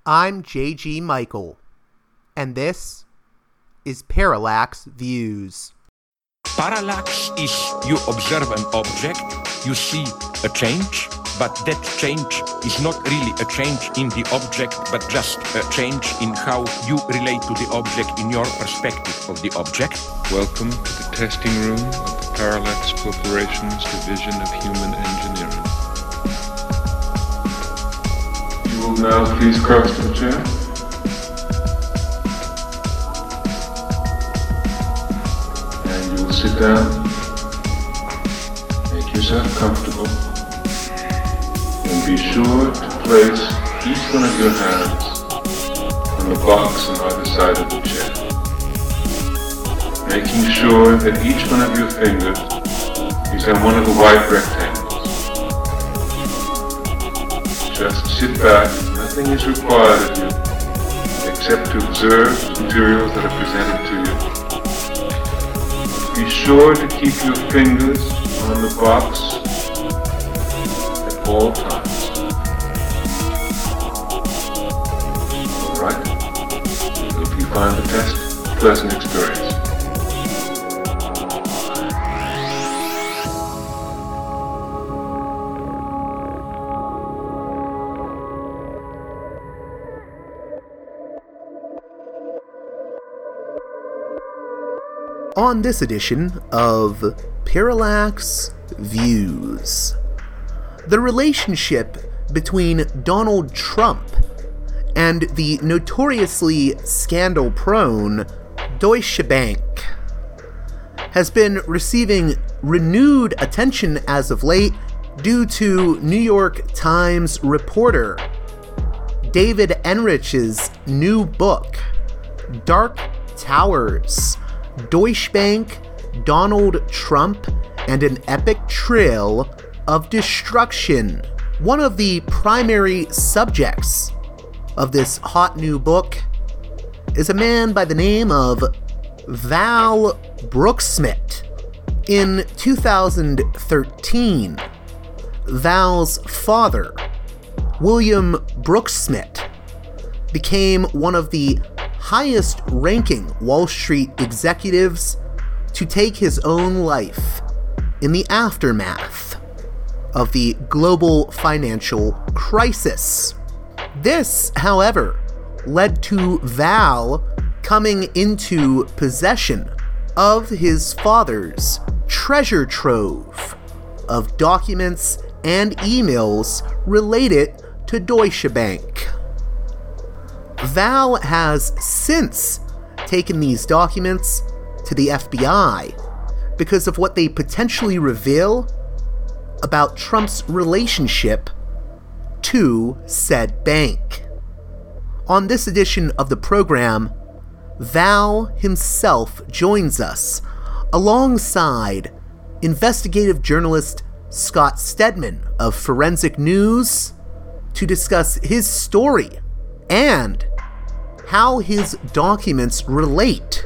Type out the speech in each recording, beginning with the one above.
I'm J.G. Michael, and this is Parallax Views. Parallax is you observe an object, you see a change, but that change is not really a change in the object, but just a change in how you relate to the object in your perspective of the object. Welcome to the testing room of the Parallax Corporation's Division of Human Engineering. You will now please cross to the chair. And you will sit down. Make yourself comfortable. And be sure to place each one of your hands on the box on either side of the chair. Making sure that each one of your fingers is on one of the white rectangles. Just sit back, nothing is required of you except to observe the materials that are presented to you. Be sure to keep your fingers on the box at all times. Alright? Hope you find the test a pleasant experience. On this edition of Parallax Views, the relationship between Donald Trump and the notoriously scandal-prone Deutsche Bank has been receiving renewed attention as of late due to New York Times reporter David Enrich's new book, Dark Towers: Deutsche Bank, Donald Trump, and an Epic Trail of Destruction. One of the primary subjects of this hot new book is a man by the name of Val Brooksmith. In 2013, Val's father, William Brooksmith, became one of the highest-ranking Wall Street executives to take his own life in the aftermath of the global financial crisis. This, however, led to Val coming into possession of his father's treasure trove of documents and emails related to Deutsche Bank. Val has since taken these documents to the FBI because of what they potentially reveal about Trump's relationship to said bank. On this edition of the program, Val himself joins us alongside investigative journalist Scott Stedman of Forensic News to discuss his story and how his documents relate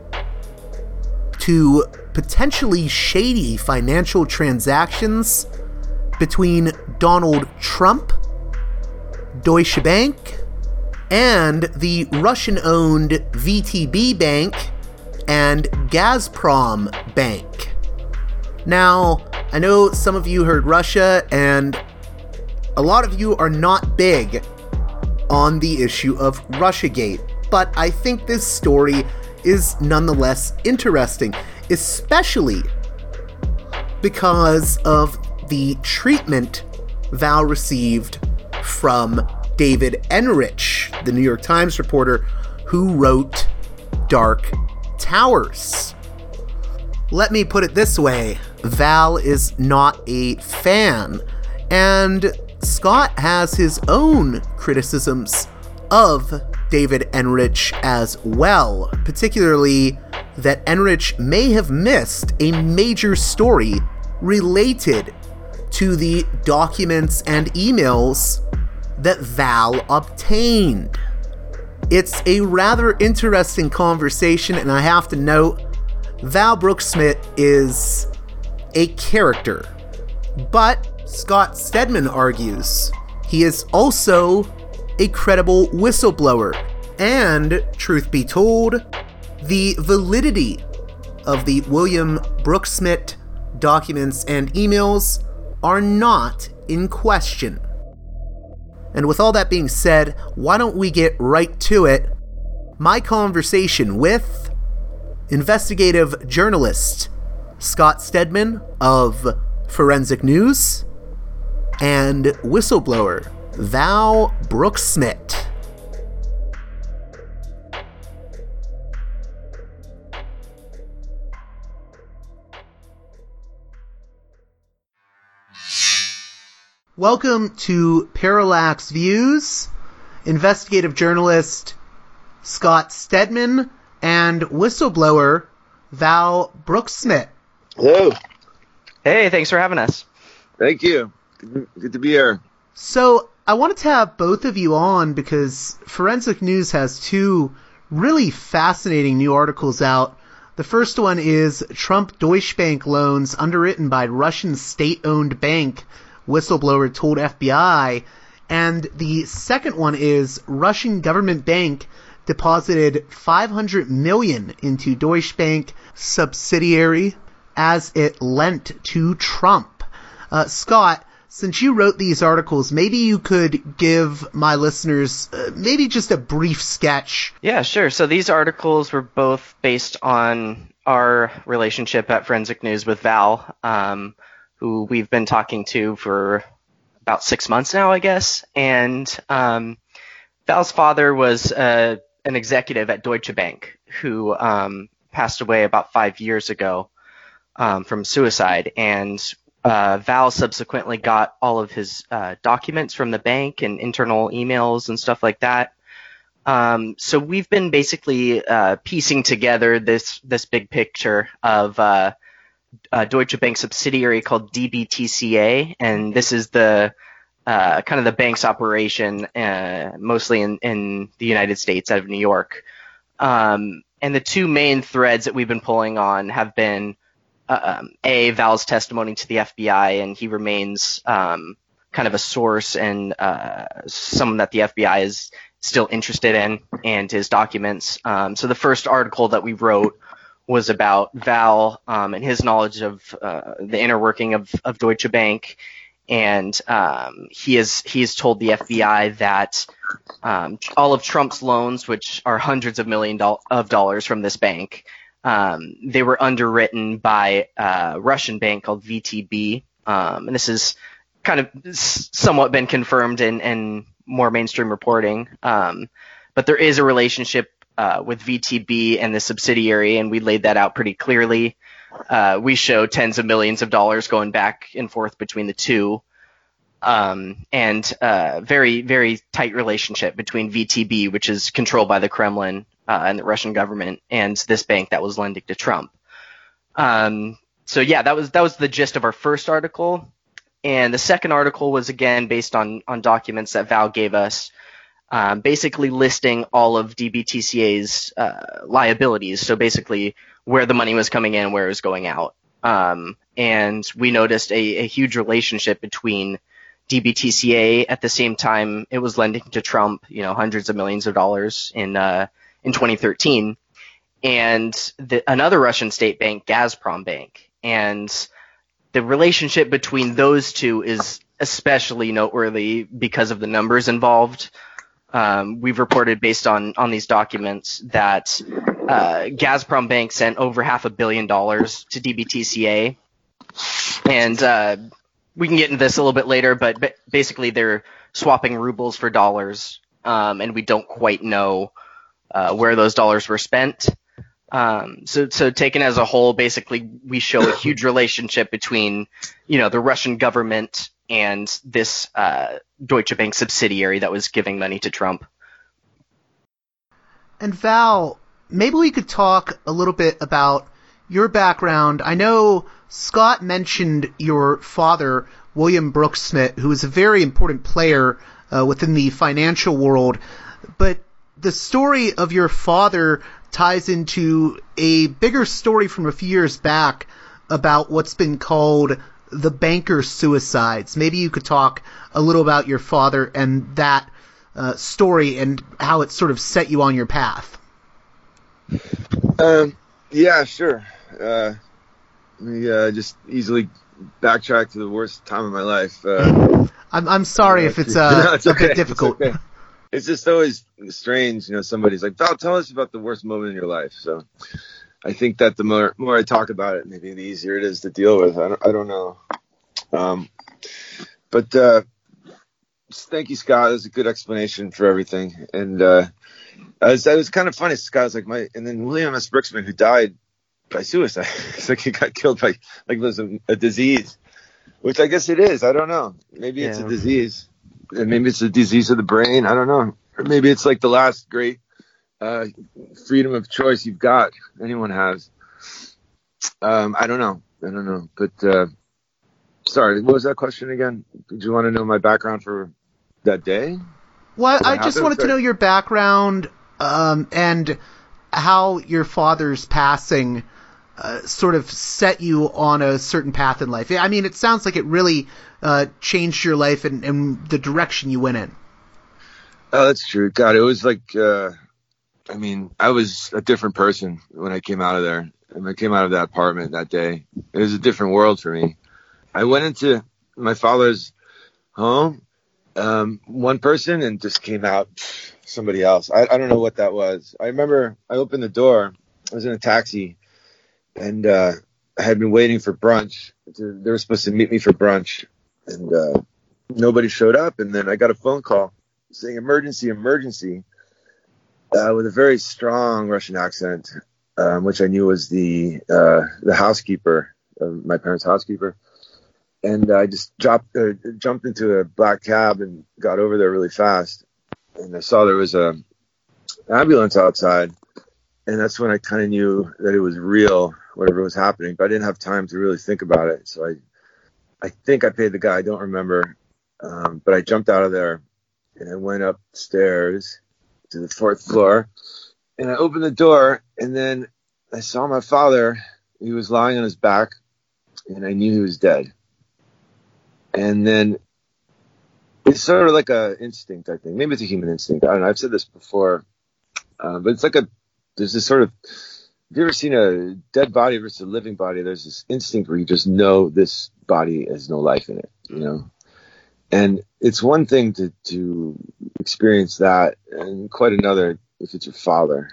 to potentially shady financial transactions between Donald Trump, Deutsche Bank, and the Russian-owned VTB Bank and Gazprom Bank. Now, I know some of you heard Russia, and a lot of you are not big on the issue of Russiagate, but I think this story is nonetheless interesting, especially because of the treatment Val received from David Enrich, the New York Times reporter who wrote Dark Towers. Let me put it this way, Val is not a fan, and Scott has his own criticisms of David Enrich as well, particularly that Enrich may have missed a major story related to the documents and emails that Val obtained. It's a rather interesting conversation, and I have to note, Val Brooksmith is a character, but Scott Stedman argues he is also a credible whistleblower. And, truth be told, the validity of the William Brooksmith documents and emails are not in question. And with all that being said, why don't we get right to it? My conversation with investigative journalist Scott Stedman of Forensic News and whistleblower Val Brooksmith. Welcome to Parallax Views, investigative journalist Scott Stedman and whistleblower Val Brooksmith. Hello. Hey, thanks for having us. Thank you. Good to be here. So, I wanted to have both of you on because Forensic News has two really fascinating new articles out. The first one is Trump Deutsche Bank loans underwritten by Russian state-owned bank, whistleblower told FBI. And the second one is Russian government bank deposited $500 million into Deutsche Bank subsidiary as it lent to Trump. Scott, since you wrote these articles, maybe you could give my listeners maybe just a brief sketch. Yeah, sure. So these articles were both based on our relationship at Forensic News with Val, who we've been talking to for about 6 months now, I guess. And Val's father was an executive at Deutsche Bank who passed away about 5 years ago from suicide. And Val subsequently got all of his documents from the bank and internal emails and stuff like that. So we've been basically piecing together this big picture of Deutsche Bank subsidiary called DBTCA, and this is the kind of the bank's operation, mostly in the United States, out of New York. And the two main threads that we've been pulling on have been Val's testimony to the FBI, and he remains kind of a source and someone that the FBI is still interested in, and his documents. So the first article that we wrote was about Val and his knowledge of the inner working of Deutsche Bank, and he has told the FBI that all of Trump's loans, which are hundreds of millions of dollars from this bank, they were underwritten by a Russian bank called VTB, and this has kind of somewhat been confirmed in more mainstream reporting, but there is a relationship with VTB and the subsidiary, and we laid that out pretty clearly. We show tens of millions of dollars going back and forth between the two, and very, very tight relationship between VTB, which is controlled by the Kremlin and the Russian government, and this bank that was lending to Trump. So yeah, that was the gist of our first article. And the second article was, again, based on documents that Val gave us, basically listing all of DBTCA's liabilities. So basically where the money was coming in, where it was going out. And we noticed a huge relationship between DBTCA at the same time it was lending to Trump, hundreds of millions of dollars in 2013, and another Russian state bank, Gazprom Bank. And the relationship between those two is especially noteworthy because of the numbers involved. We've reported based on these documents that Gazprom Bank sent over $500 million to DBTCA. And we can get into this a little bit later, but basically they're swapping rubles for dollars, and we don't quite know where those dollars were spent. So taken as a whole, basically we show a huge relationship between, the Russian government and this Deutsche Bank subsidiary that was giving money to Trump. And Val, maybe we could talk a little bit about your background. I know Scott mentioned your father, William Brooksmith, who is a very important player within the financial world, but the story of your father ties into a bigger story from a few years back about what's been called the banker suicides. Maybe you could talk a little about your father and that story and how it sort of set you on your path. Yeah, sure. Let me just easily backtrack to the worst time of my life. I'm sorry if it's no, it's okay. a bit difficult. It's okay. It's just always strange, somebody's like, Val, tell us about the worst moment in your life. So I think that the more I talk about it, maybe the easier it is to deal with. I don't know. But thank you, Scott. That was a good explanation for everything. And it was kind of funny. Scott was like, and then William S. Brooksman, who died by suicide. It's like he got killed by, like, it was a disease, which I guess it is. I don't know. Maybe it's a disease. And maybe it's a disease of the brain. I don't know. Or maybe it's like the last great freedom of choice you've got. Anyone has. I don't know. But sorry, what was that question again? Did you want to know my background for that day? Well, I just wanted to know your background and how your father's passing sort of set you on a certain path in life. I mean, it sounds like it really changed your life and the direction you went in. Oh, that's true. God, it was like, I was a different person when I came out of there. When I came out of that apartment that day, it was a different world for me. I went into my father's home, one person, and just came out somebody else. I don't know what that was. I remember I opened the door. I was in a taxi, and I had been waiting for brunch. They were supposed to meet me for brunch, and nobody showed up. And then I got a phone call saying emergency, with a very strong Russian accent, which I knew was the housekeeper, my parents' housekeeper. And I just jumped into a black cab and got over there really fast. And I saw there was an ambulance outside. And that's when I kind of knew that it was real, whatever was happening. But I didn't have time to really think about it. So I think I paid the guy. I don't remember. But I jumped out of there and I went upstairs to the 4th floor. And I opened the door. And then I saw my father. He was lying on his back. And I knew he was dead. And then it's sort of like a instinct, I think. Maybe it's a human instinct. I don't know. I've said this before. But it's like there's this sort of, have you ever seen a dead body versus a living body? There's this instinct where you just know this body has no life in it, And it's one thing to experience that, and quite another if it's your father.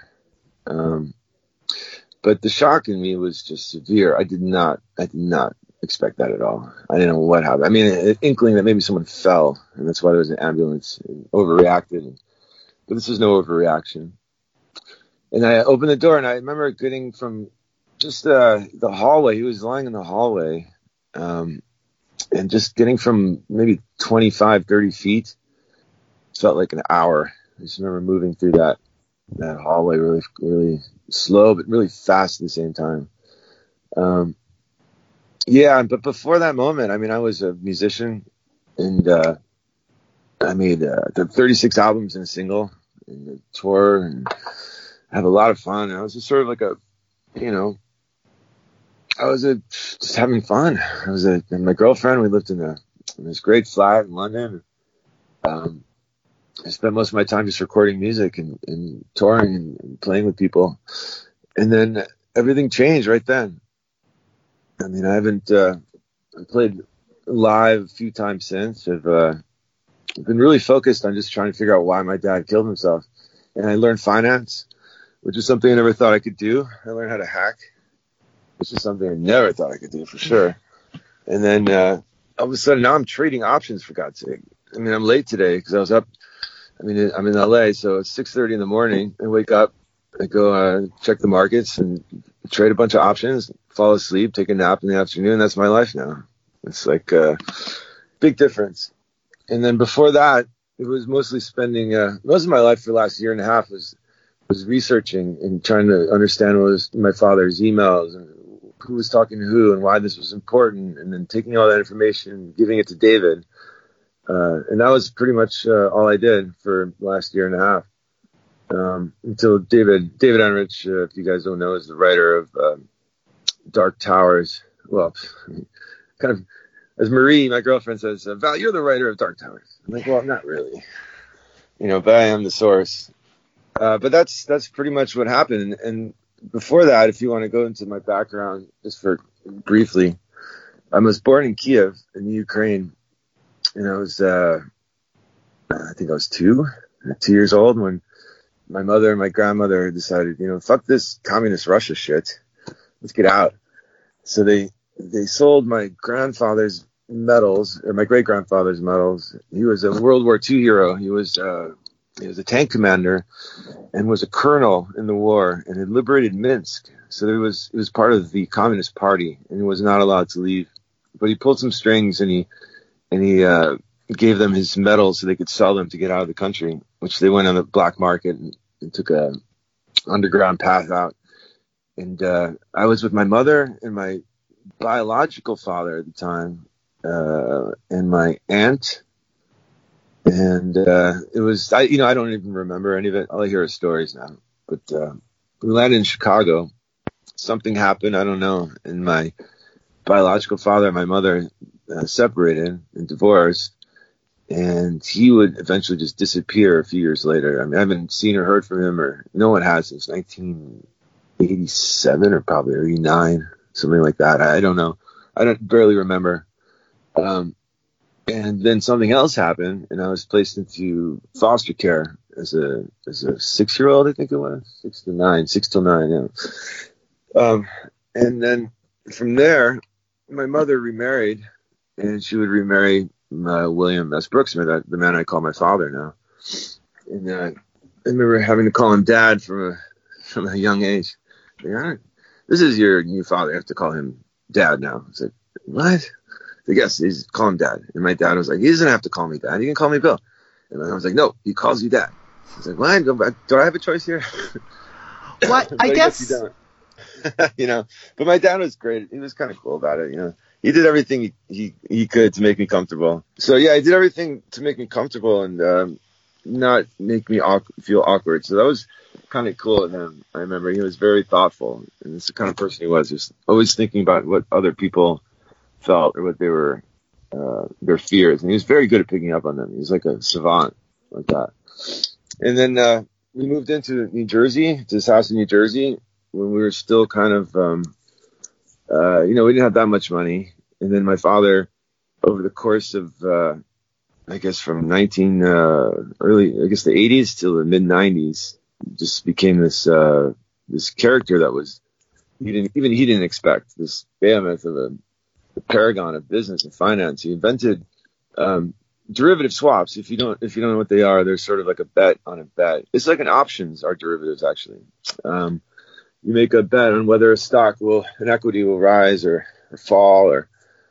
But the shock in me was just severe. I did not expect that at all. I didn't know what happened. I mean, an inkling that maybe someone fell, and that's why there was an ambulance and overreacted. But this was no overreaction. And I opened the door, and I remember getting from just the hallway. He was lying in the hallway, and just getting from maybe 25, 30 feet felt like an hour. I just remember moving through that hallway really, really slow, but really fast at the same time. But before that moment, I was a musician, and I made 36 albums in a single, and a tour, and I had a lot of fun. I was just sort of like just having fun. And my girlfriend, we lived in this great flat in London. I spent most of my time just recording music and touring and playing with people. And then everything changed right then. I haven't I played live a few times since. I've been really focused on just trying to figure out why my dad killed himself. And I learned finance, which is something I never thought I could do. I learned how to hack, which is something I never thought I could do for sure. And then all of a sudden now I'm trading options, for God's sake. I'm late today because I was up. I'm in LA, so it's 6:30 in the morning. I wake up, I go check the markets and trade a bunch of options, fall asleep, take a nap in the afternoon. That's my life now. It's like a big difference. And then before that, it was mostly spending most of my life for the last year and a half was researching and trying to understand what was my father's emails and who was talking to who and why this was important, and then taking all that information and giving it to David. And that was pretty much all I did for the last year and a half. Until David Enrich, if you guys don't know, is the writer of Dark Towers. Well, kind of, as Marie, my girlfriend, says, Val, you're the writer of Dark Towers. I'm like, well, not really. but I am the source. But that's pretty much what happened. And before that, if you want to go into my background just for briefly, I was born in Kiev in Ukraine, and I was, I think I was 2 years old when my mother and my grandmother decided, fuck this communist Russia shit. Let's get out. So they sold my grandfather's medals, or my great grandfather's medals. He was a World War II hero. He was a tank commander and was a colonel in the war and had liberated Minsk. So it was part of the Communist Party, and he was not allowed to leave. But he pulled some strings, and he gave them his medals so they could sell them to get out of the country, which they went on the black market and took a underground path out. And I was with my mother and my biological father at the time, and my aunt. And it was, I don't even remember any of it. All I hear is stories now. But we landed in Chicago. Something happened, I don't know. And my biological father and my mother separated and divorced. And he would eventually just disappear a few years later. I mean, I haven't seen or heard from him, or no one has since 1987 or probably 89, something like that. I don't know. I barely remember. And then something else happened, and I was placed into foster care as a 6-year-old, I think it was, 6 till 9, yeah. And then from there, my mother remarried, and she would remarry William S. Brooksmith, the man I call my father now. And I remember having to call him Dad from a young age. Like, this is your new father. I have to call him Dad now. It's like, what? I guess he's call him Dad. And my dad was like, he doesn't have to call me Dad. He can call me Bill. And I was like, no, he calls you Dad. He's like, what? Do I have a choice here? What? I guess you don't. But my dad was great. He was kind of cool about it. He did everything he could to make me comfortable. So yeah, he did everything to make me comfortable and not make me feel awkward. So that was kind of cool of him. I remember he was very thoughtful, and it's the kind of person he was, just always thinking about what other people felt or what they were, their fears. And he was very good at picking up on them. He was like a savant like that. And then we moved into New Jersey, to this house in New Jersey, when we were still kind of, we didn't have that much money. And then my father, over the course of, I guess from the 80s till the mid 90s, just became this character that was, he didn't expect, this behemoth of a paragon of business and finance. He invented, derivative swaps. If you don't know what they are, they're sort of like a bet on a bet. It's like options are derivatives, actually. You make a bet on whether an equity will rise or fall, or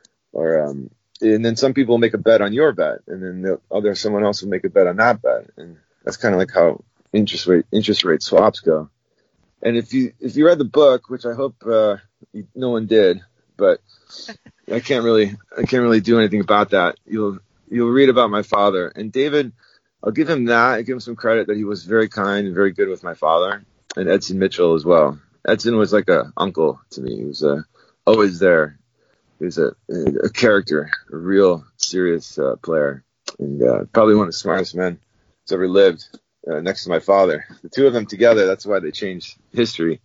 and then some people make a bet on your bet, and then someone else will make a bet on that bet, and that's kind of like how interest rate swaps go. And if you read the book, which I hope no one did, but I can't really do anything about that. You'll read about my father, and David. I'll give him that. I give him some credit that he was very kind and very good with my father, and Edson Mitchell as well. Edson was like a uncle to me. He was always there. He was a character, a real serious player, and probably one of the smartest men that's ever lived, next to my father. The two of them together, that's why they changed history.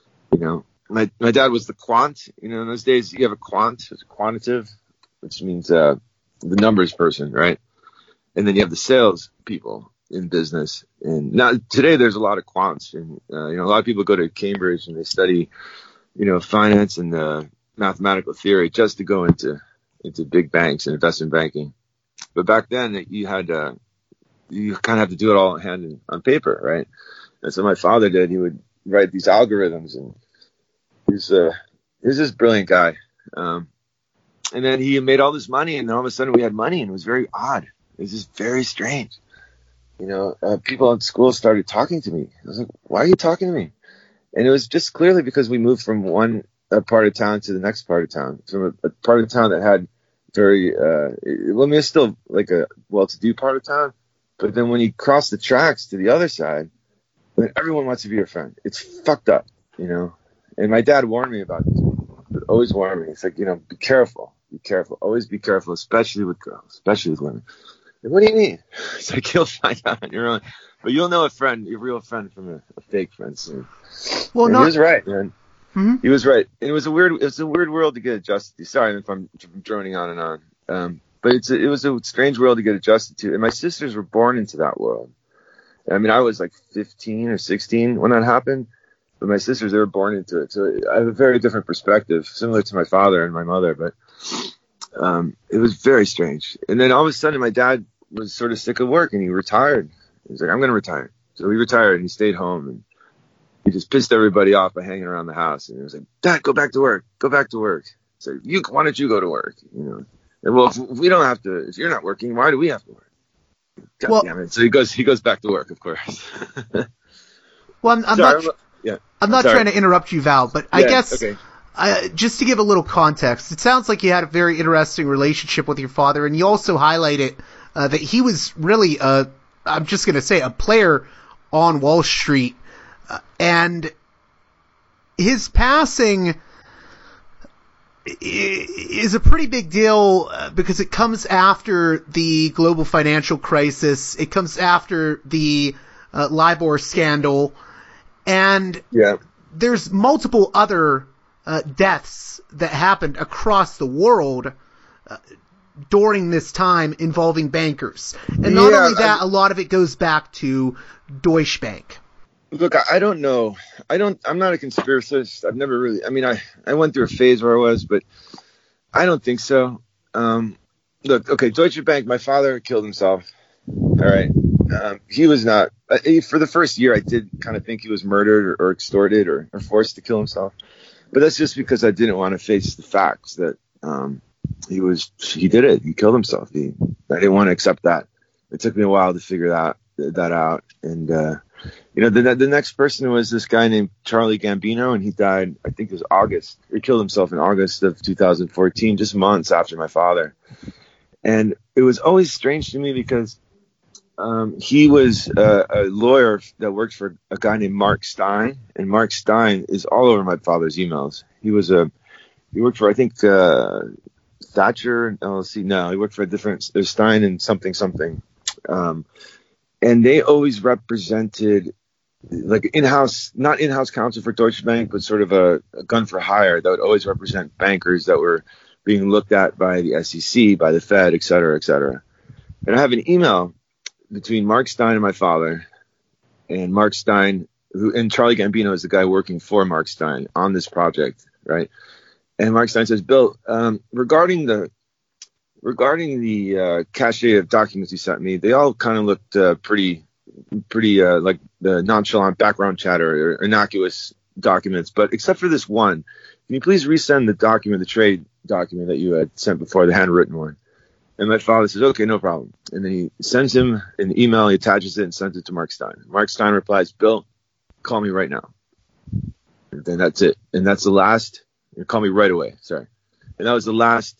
My dad was the quant. In those days, you have a quant, it's a quantitative, which means the numbers person, right? And then you have the sales people in business. And now today there's a lot of quants, and a lot of people go to Cambridge and they study, finance and mathematical theory just to go into big banks and investment banking. But back then you had you kind of have to do it all on paper, right? And so my father did. He would write these algorithms, and he's this brilliant guy. And then he made all this money, and then all of a sudden we had money, and it was very odd. It was just very strange. People at school started talking to me. I was like, why are you talking to me? And it was just clearly because we moved from one part of town to the next part of town, from a part of town that had it's still like a well-to-do part of town. But then when you cross the tracks to the other side, then everyone wants to be your friend. It's fucked up, And my dad warned me about this. But always warned me. It's like, be careful. Be careful. Always be careful, especially with girls, especially with women. What do you mean? It's like, you'll find out on your own. But you'll know a real friend from a fake friend soon. Well, and he was right, man. Mm-hmm. He was right. And it was a weird world to get adjusted to. Sorry if I'm droning on and on. But it was a strange world to get adjusted to. And my sisters were born into that world. I mean, I was like 15 or 16 when that happened. But my sisters, they were born into it. So I have a very different perspective, similar to my father and my mother. But it was very strange. And then all of a sudden, my dad was sort of sick of work and he retired. He was like, I'm going to retire. So he retired and he stayed home. And he just pissed everybody off by hanging around the house. And he was like, Dad, go back to work. Go back to work. So why don't you go to work? You know. And, well, if we don't have to, if you're not working, why do we have to work? God damn it. So he goes back to work, of course. Well, I'm not trying to interrupt you, Val, but I guess okay. Just to give a little context, it sounds like you had a very interesting relationship with your father, and you also highlighted that he was really I'm just going to say, a player on Wall Street, and his passing is a pretty big deal because it comes after the global financial crisis. It comes after the LIBOR scandal, and there's multiple other deaths that happened across the world during this time involving bankers. And not only that, a lot of it goes back to Deutsche Bank. Look, I don't know. I'm not a conspiracist. I've never really, I went through a phase where I was, but I don't think so. Look, okay, Deutsche Bank, my father killed himself. All right. He was not, for the first year, I did kind of think he was murdered or extorted or forced to kill himself. But that's just because I didn't want to face the facts that, he did it. He killed himself. I didn't want to accept that. It took me a while to figure that out. And, the next person was this guy named Charlie Gambino, and he died, I think it was August. He killed himself in August of 2014, just months after my father. And it was always strange to me because he was a lawyer that worked for a guy named Mark Stein, and Mark Stein is all over my father's emails. He worked for, I think, Thatcher LLC. No, he worked for a different Stein and something. And they always represented like not in-house counsel for Deutsche Bank, but sort of a gun for hire that would always represent bankers that were being looked at by the SEC, by the Fed, et cetera, et cetera. And I have an email between Mark Stein and my father, and Mark Stein, and Charlie Gambino is the guy working for Mark Stein on this project, right? And Mark Stein says, Bill, regarding the cache of documents you sent me, they all kind of looked pretty like the nonchalant background chatter or innocuous documents. But except for this one, can you please resend the trade document that you had sent before, the handwritten one? And my father says, okay, no problem. And then he sends him an email, he attaches it and sends it to Mark Stein. Mark Stein replies, Bill, call me right now. And then that's it. And that's the last, call me right away, sorry. And that was the last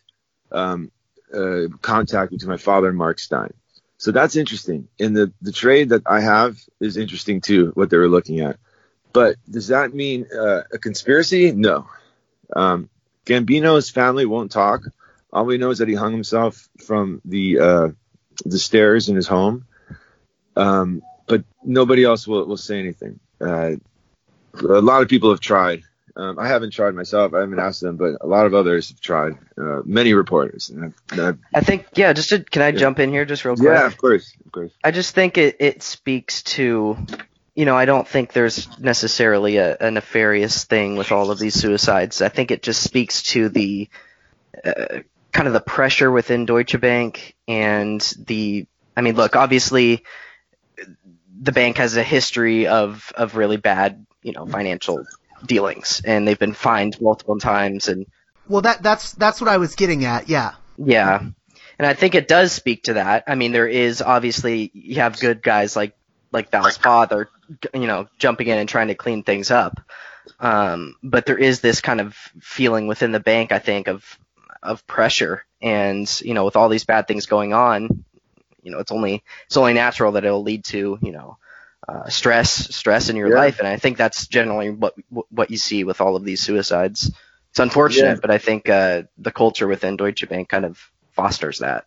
contact between my father and Mark Stein. So that's interesting. And the trade that I have is interesting too, what they were looking at. But does that mean a conspiracy? No. Gambino's family won't talk. All we know is that he hung himself from the stairs in his home. But nobody else will say anything. A lot of people have tried. I haven't tried myself. I haven't asked them, but a lot of others have tried. Many reporters. I think, can I jump in here just real quick? Yeah, of course. I just think it speaks to, I don't think there's necessarily a nefarious thing with all of these suicides. I think it just speaks to the kind of the pressure within Deutsche Bank and look, obviously the bank has a history of really bad, financial dealings, and they've been fined multiple times. And well, that's what I was getting at. Yeah. And I think it does speak to that. There is obviously, you have good guys like Val's father, jumping in and trying to clean things up. But there is this kind of feeling within the bank, I think, of pressure, and with all these bad things going on, it's only natural that it'll lead to stress in your life. And I think that's generally what you see with all of these suicides. It's unfortunate, but I think the culture within Deutsche Bank kind of fosters that.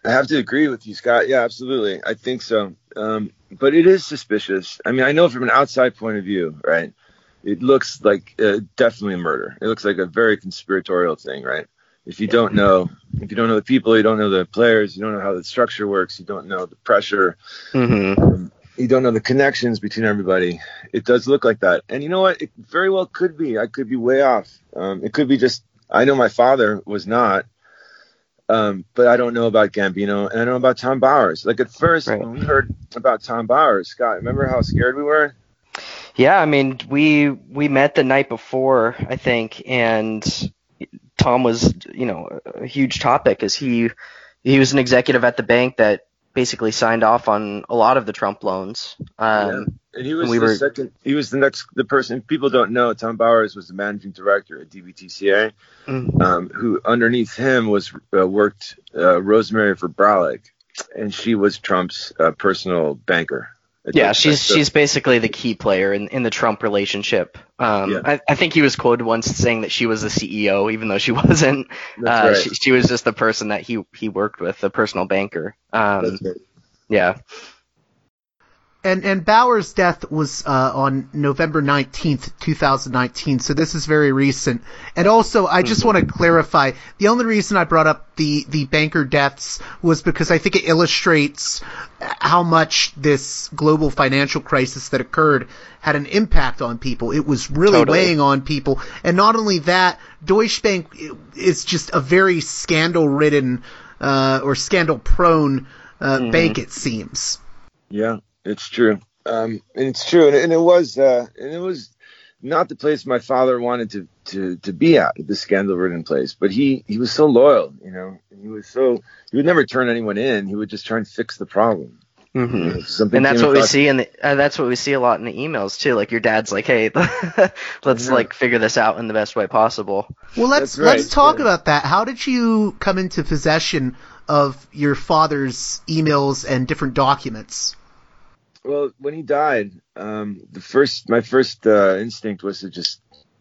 I have to agree with you, Scott. Yeah, absolutely. I think so. But it is suspicious. I mean, I know from an outside point of view, right? It looks like definitely a murder. It looks like a very conspiratorial thing, right? If you don't know the people, you don't know the players, you don't know how the structure works, you don't know the pressure, you don't know the connections between everybody. It does look like that. And you know what? It very well could be. I could be way off. It could be just, I know my father was not, but I don't know about Gambino, and I know about Tom Bowers. Like at first, when we heard about Tom Bowers, Scott, remember how scared we were? Yeah, I mean, we met the night before, I think, and Tom was, a huge topic as he was an executive at the bank that basically signed off on a lot of the Trump loans. And he was the person. People don't know Tom Bowers was the managing director at DBTCA, who underneath him worked Rosemary Verbraulich, and she was Trump's personal banker. Yeah, she's basically the key player in the Trump relationship. I think he was quoted once saying that she was the CEO, even though she wasn't. That's right. She was just the person that he worked with, the personal banker. That's right. Yeah. And Bowers' death was on November 19th, 2019, so this is very recent. And also, I just want to clarify, the only reason I brought up the banker deaths was because I think it illustrates how much this global financial crisis that occurred had an impact on people. It was really weighing on people. And not only that, Deutsche Bank is just a very scandal-ridden or scandal-prone bank, it seems. Yeah. It's true. And it's true. And it was not the place my father wanted to be at, the scandal-ridden place. But he was so loyal, he would never turn anyone in. He would just try and fix the problem. Mm-hmm. And that's what we see that's what we see a lot in the emails too. Like your dad's like, "Hey, let's figure this out in the best way possible." Well, let's talk about that. How did you come into possession of your father's emails and different documents? Well, when he died, my first instinct was to just,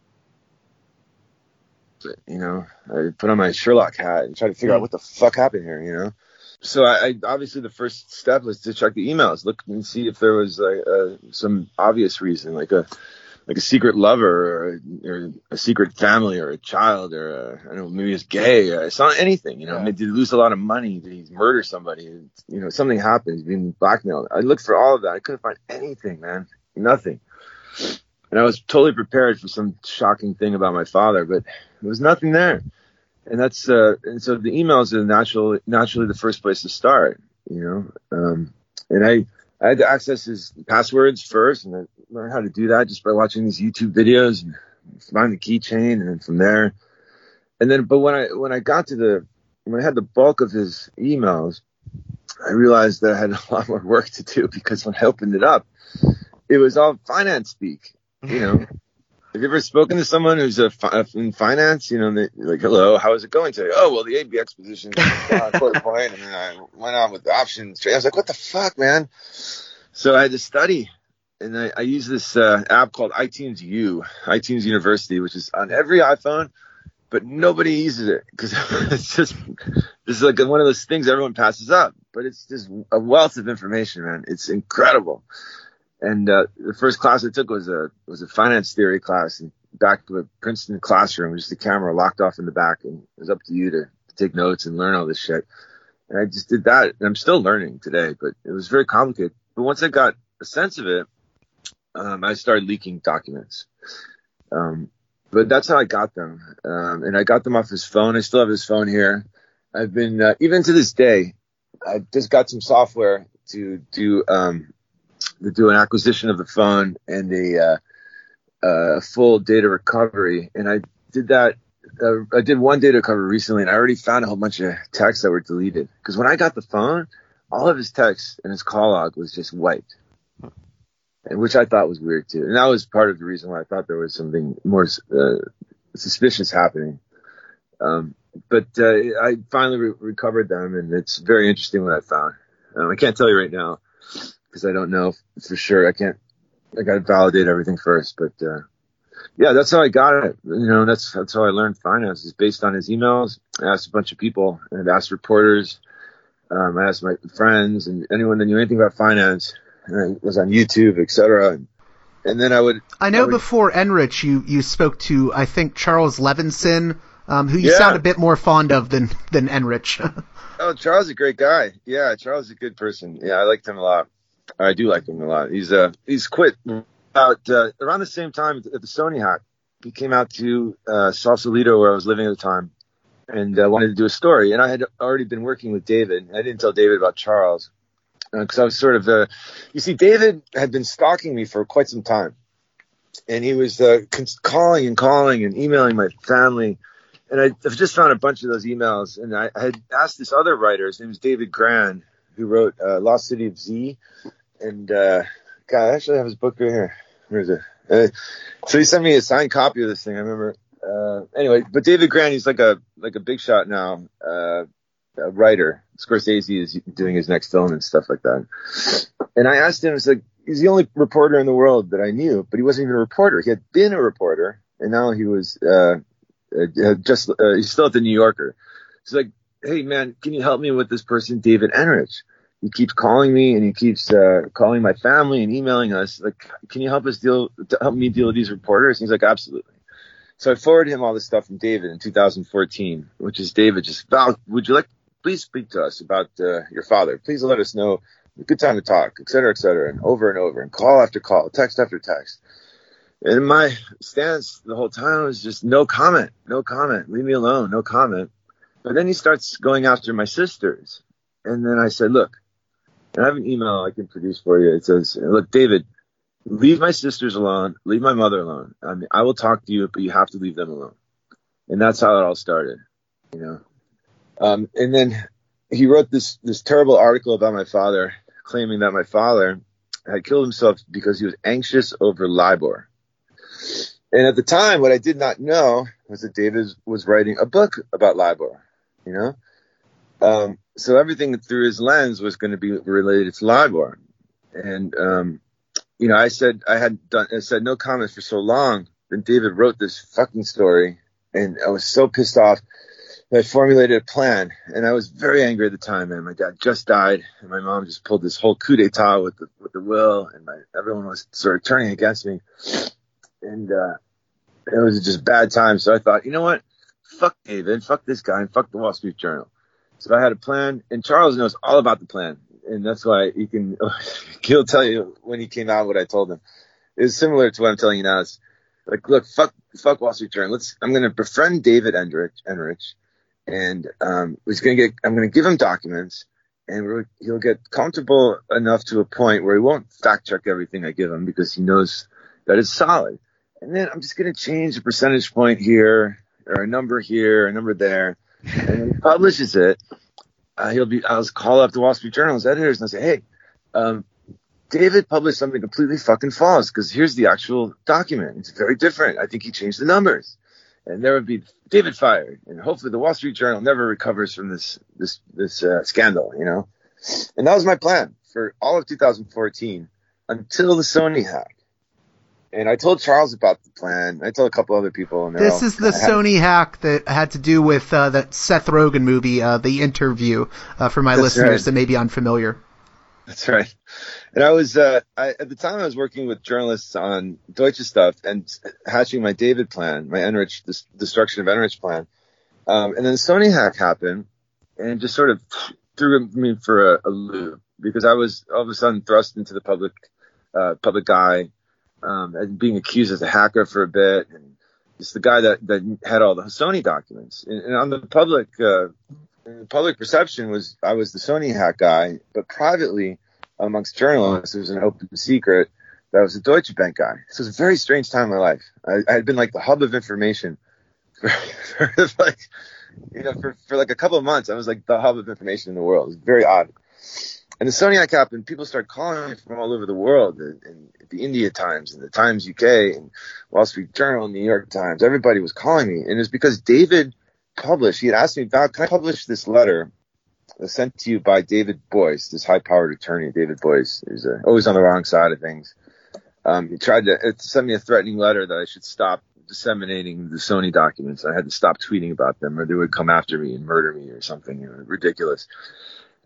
I put on my Sherlock hat and try to figure out what the fuck happened here, So I obviously the first step was to check the emails, look and see if there was some obvious reason, like a secret lover or a secret family or a child or I don't know, maybe he's gay. I saw anything, Did he lose a lot of money? Did he murder somebody? Something happened. He's being blackmailed. I looked for all of that. I couldn't find anything, man. Nothing. And I was totally prepared for some shocking thing about my father, but there was nothing there. And that's and so the emails are naturally the first place to start, And I had to access his passwords first, and I learned how to do that just by watching these YouTube videos and find the keychain, and then from there. And then, but when I had the bulk of his emails, I realized that I had a lot more work to do, because when I opened it up, it was all finance speak, Have you ever spoken to someone who's in finance? They're like, hello, how is it going today? Oh, well, the ABX position is on quarter point, and then I went on with the options trade. I was like, what the fuck, man? So I had to study, and I use this app called iTunes iTunes University, which is on every iPhone, but nobody uses it because this is like one of those things everyone passes up. But it's just a wealth of information, man. It's incredible. And the first class I took was a finance theory class back to a Princeton classroom, just the camera locked off in the back, and it was up to you to take notes and learn all this shit. And I just did that, and I'm still learning today, but it was very complicated. But once I got a sense of it, I started leaking documents. But that's how I got them, and I got them off his phone. I still have his phone here. I've been even to this day, I just got some software to do an acquisition of the phone and a full data recovery. And I did that. I did one data recovery recently, and I already found a whole bunch of texts that were deleted. Because when I got the phone, all of his texts and his call log was just wiped, and which I thought was weird too. And that was part of the reason why I thought there was something more suspicious happening. But I finally recovered them, and it's very interesting what I found. I can't tell you right now, because I don't know for sure. I got to validate everything first. But yeah, that's how I got it. That's how I learned finance, is based on his emails. I asked a bunch of people, and I asked reporters. I asked my friends and anyone that knew anything about finance, and I was on YouTube, etc. And then I know before Enrich, you spoke to, I think, Charles Levinson, who you sound a bit more fond of than Enrich. Oh, Charles is a great guy. Yeah, Charles is a good person. Yeah, I liked him a lot. I do like him a lot. He's quit about around the same time at the Sony Hack. He came out to Sausalito, where I was living at the time, and wanted to do a story. And I had already been working with David. I didn't tell David about Charles because I was sort of you see, David had been stalking me for quite some time, and he was calling and emailing my family. And I've just found a bunch of those emails, and I had asked this other writer, his name is David Grand, who wrote Lost City of Z. And God, I actually have his book right here. Where is it? So he sent me a signed copy of this thing. I remember. Anyway, but David Grand, he's like a big shot now, a writer. Scorsese is doing his next film and stuff like that. And I asked him, it's like, he's the only reporter in the world that I knew, but he wasn't even a reporter. He had been a reporter, and now he was he's still at the New Yorker. He's like, hey man, can you help me with this person, David Enrich? He keeps calling me, and he keeps calling my family and emailing us. Like, can you help me deal with these reporters? And he's like, absolutely. So I forwarded him all this stuff from David in 2014, which is David just, Val, would you please speak to us about your father. Please let us know a good time to talk, et cetera, and over, and call after call, text after text. And my stance the whole time was just no comment, leave me alone, no comment. But then he starts going after my sisters. And then I said, look, and I have an email I can produce for you. It says, look, David, leave my sisters alone, leave my mother alone. I mean, I will talk to you, but you have to leave them alone. And that's how it all started, you know. And then he wrote this terrible article about my father, claiming that my father had killed himself because he was anxious over LIBOR. And at the time, what I did not know was that David was writing a book about LIBOR, you know. So everything through his lens was going to be related to LIBOR. And, you know, I said no comments for so long. Then David wrote this fucking story, and I was so pissed off that I formulated a plan. And I was very angry at the time, man. My dad just died, and my mom just pulled this whole coup d'etat with the will, and everyone was sort of turning against me. And it was just bad time. So I thought, you know what? Fuck David, fuck this guy, and fuck the Wall Street Journal. So I had a plan, and Charles knows all about the plan. And that's why he'll tell you when he came out what I told him. It's similar to what I'm telling you now. It's like, look, fuck Wall Street Journal. I'm going to befriend David Enrich, and I'm going to give him documents, and he'll get comfortable enough to a point where he won't fact check everything I give him because he knows that it's solid. And then I'm just going to change a percentage point here, or a number here, a number there. And when he publishes it, I'll call up the Wall Street Journal's editors and I'll say, hey, David published something completely fucking false because here's the actual document. It's very different. I think he changed the numbers. And there would be David fired. And hopefully the Wall Street Journal never recovers from this scandal, you know. And that was my plan for all of 2014 until the Sony hack. And I told Charles about the plan. I told a couple other people. And this is the Sony hack that had to do with that Seth Rogen movie, The Interview, for my listeners that may be unfamiliar. That's right. And I was at the time I was working with journalists on Deutsche stuff and hatching my David plan, my Enrich, the destruction of Enrich plan. And then the Sony hack happened and just sort of threw me for a loop because I was all of a sudden thrust into the public eye. And being accused as a hacker for a bit, and just the guy that had all the Sony documents. And on the public perception was I was the Sony hack guy, but privately amongst journalists, it was an open secret that I was a Deutsche Bank guy. So it was a very strange time in my life. I had been like the hub of information for like, you know, for like a couple of months. I was like the hub of information in the world. It was very odd. And the Sony hack happened, people started calling me from all over the world, and the India Times and the Times UK and Wall Street Journal and New York Times. Everybody was calling me. And it was because David published, he had asked me, Val, can I publish this letter sent to you by David Boyce, this high-powered attorney, David Boyce, who's always on the wrong side of things. He tried to send me a threatening letter that I should stop disseminating the Sony documents. I had to stop tweeting about them or they would come after me and murder me or something, you know, ridiculous.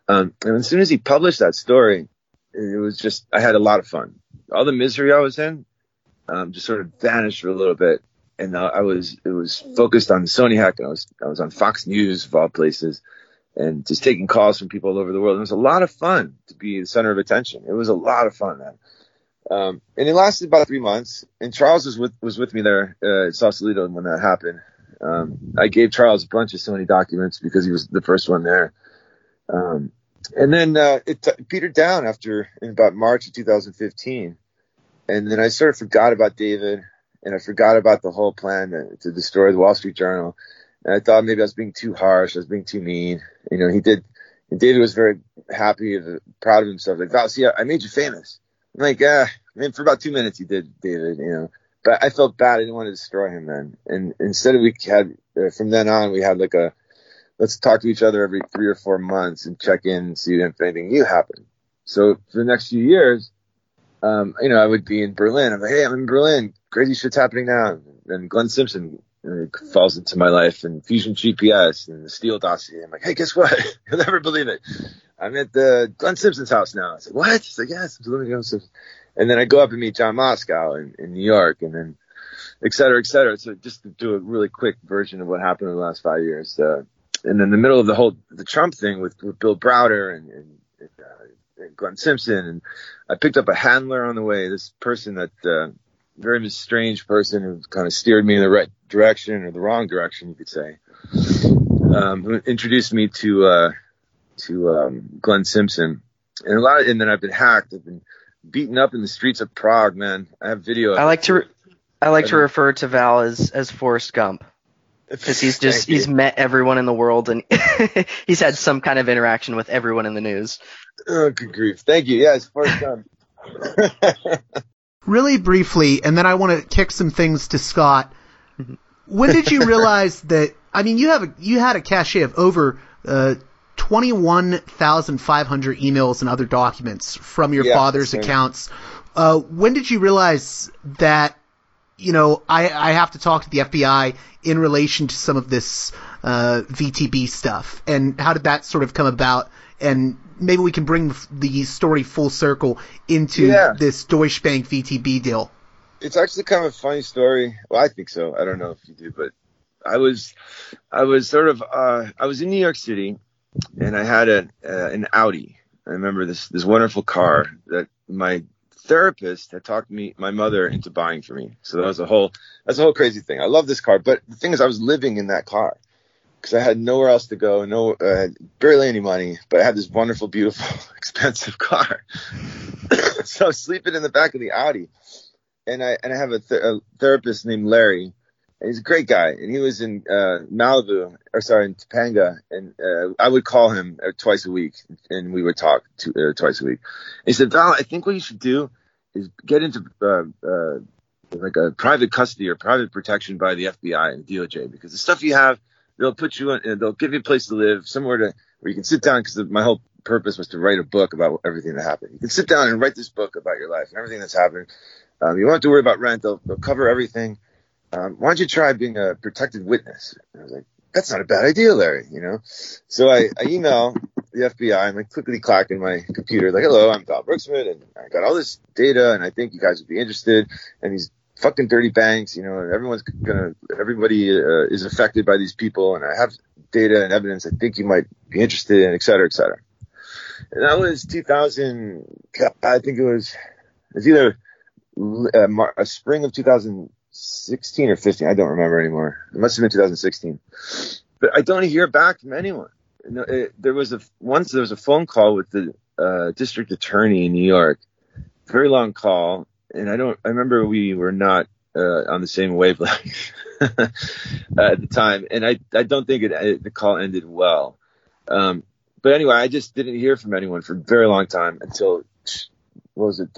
And as soon as he published that story, it was just, I had a lot of fun. All the misery I was in just sort of vanished for a little bit. And it was focused on Sony Hack, and I was on Fox News of all places, and just taking calls from people all over the world. It was a lot of fun to be the center of attention. It was a lot of fun, man. And it lasted about 3 months. And Charles was with me there at Sausalito when that happened. I gave Charles a bunch of Sony documents because he was the first one there. And then it petered down in about March of 2015. And then I sort of forgot about David, and I forgot about the whole plan to destroy the Wall Street Journal. And I thought maybe I was being too harsh. I was being too mean. You know, and David was very happy, proud of himself. Like, Val, see, I made you famous. I'm like, for about 2 minutes he did, David, you know. But I felt bad. I didn't want to destroy him then. And instead from then on, we had like let's talk to each other every 3 or 4 months and check in and see if anything new happened. So for the next few years, you know, I would be in Berlin. I'm like, hey, I'm in Berlin. Crazy shit's happening now. And Glenn Simpson falls into my life, and Fusion GPS and the Steele dossier. I'm like, hey, guess what? You'll never believe it. I'm at Glenn Simpson's house now. I said, what? He's like, yes, I'm living with Glenn Simpson. And then I go up and meet John Moscow in New York, and then et cetera, et cetera. So just to do a really quick version of what happened in the last 5 years. And in the middle of the Trump thing with Bill Browder and Glenn Simpson, and I picked up a handler on the way, this person that very strange person who kind of steered me in the right direction, or the wrong direction, you could say, who introduced me to Glenn Simpson. And then I've been hacked. I've been beaten up in the streets of Prague, man. I have video. I like to refer to Val as Forrest Gump, because he's met everyone in the world, and he's had some kind of interaction with everyone in the news. Oh, good grief. Thank you. Yeah, it's Forrest Gump. Really briefly, and then I want to kick some things to Scott. When did you realize that? I mean, you had a cache of over 21,500 emails and other documents from your father's accounts. When did you realize that, you know, I have to talk to the FBI in relation to some of this VTB stuff? And how did that sort of come about? And maybe we can bring the story full circle into this Deutsche Bank VTB deal. It's actually kind of a funny story. Well, I think so. I don't know if you do, but I was sort of I was in New York City, and I had an Audi. I remember this wonderful car that my therapist had talked my mother into buying for me. So that's a whole crazy thing. I love this car, but the thing is, I was living in that car because I had nowhere else to go, barely any money, but I had this wonderful, beautiful, expensive car. So I was sleeping in the back of the Audi, and I have a therapist named Larry, and he's a great guy, and he was in in Topanga, and I would call him twice a week, and we would talk twice a week. And he said, Val, I think what you should do is get into like a private custody or private protection by the FBI and DOJ, because the stuff you have, they'll put you in, they'll give you a place to live, somewhere where you can sit down, because my whole purpose was to write a book about everything that happened. You can sit down and write this book about your life and everything that's happened. You won't have to worry about rent. They'll cover everything. Why don't you try being a protected witness? And I was like, that's not a bad idea, Larry, you know? So I email the FBI. I'm like clickety clack in my computer, like, hello, I'm Val Brooksmith, and I got all this data, and I think you guys would be interested. And these fucking dirty banks, you know, everybody is affected by these people, and I have data and evidence I think you might be interested in, et cetera, et cetera. And that was 2000. I think it was either a spring of 2016 or 15. I don't remember anymore. It must have been 2016. But I don't hear back from anyone. There was a phone call with the district attorney in New York. Very long call, and I remember we were not on the same wavelength at the time, and I don't think the call ended well. But anyway, I just didn't hear from anyone for a very long time until, what was it,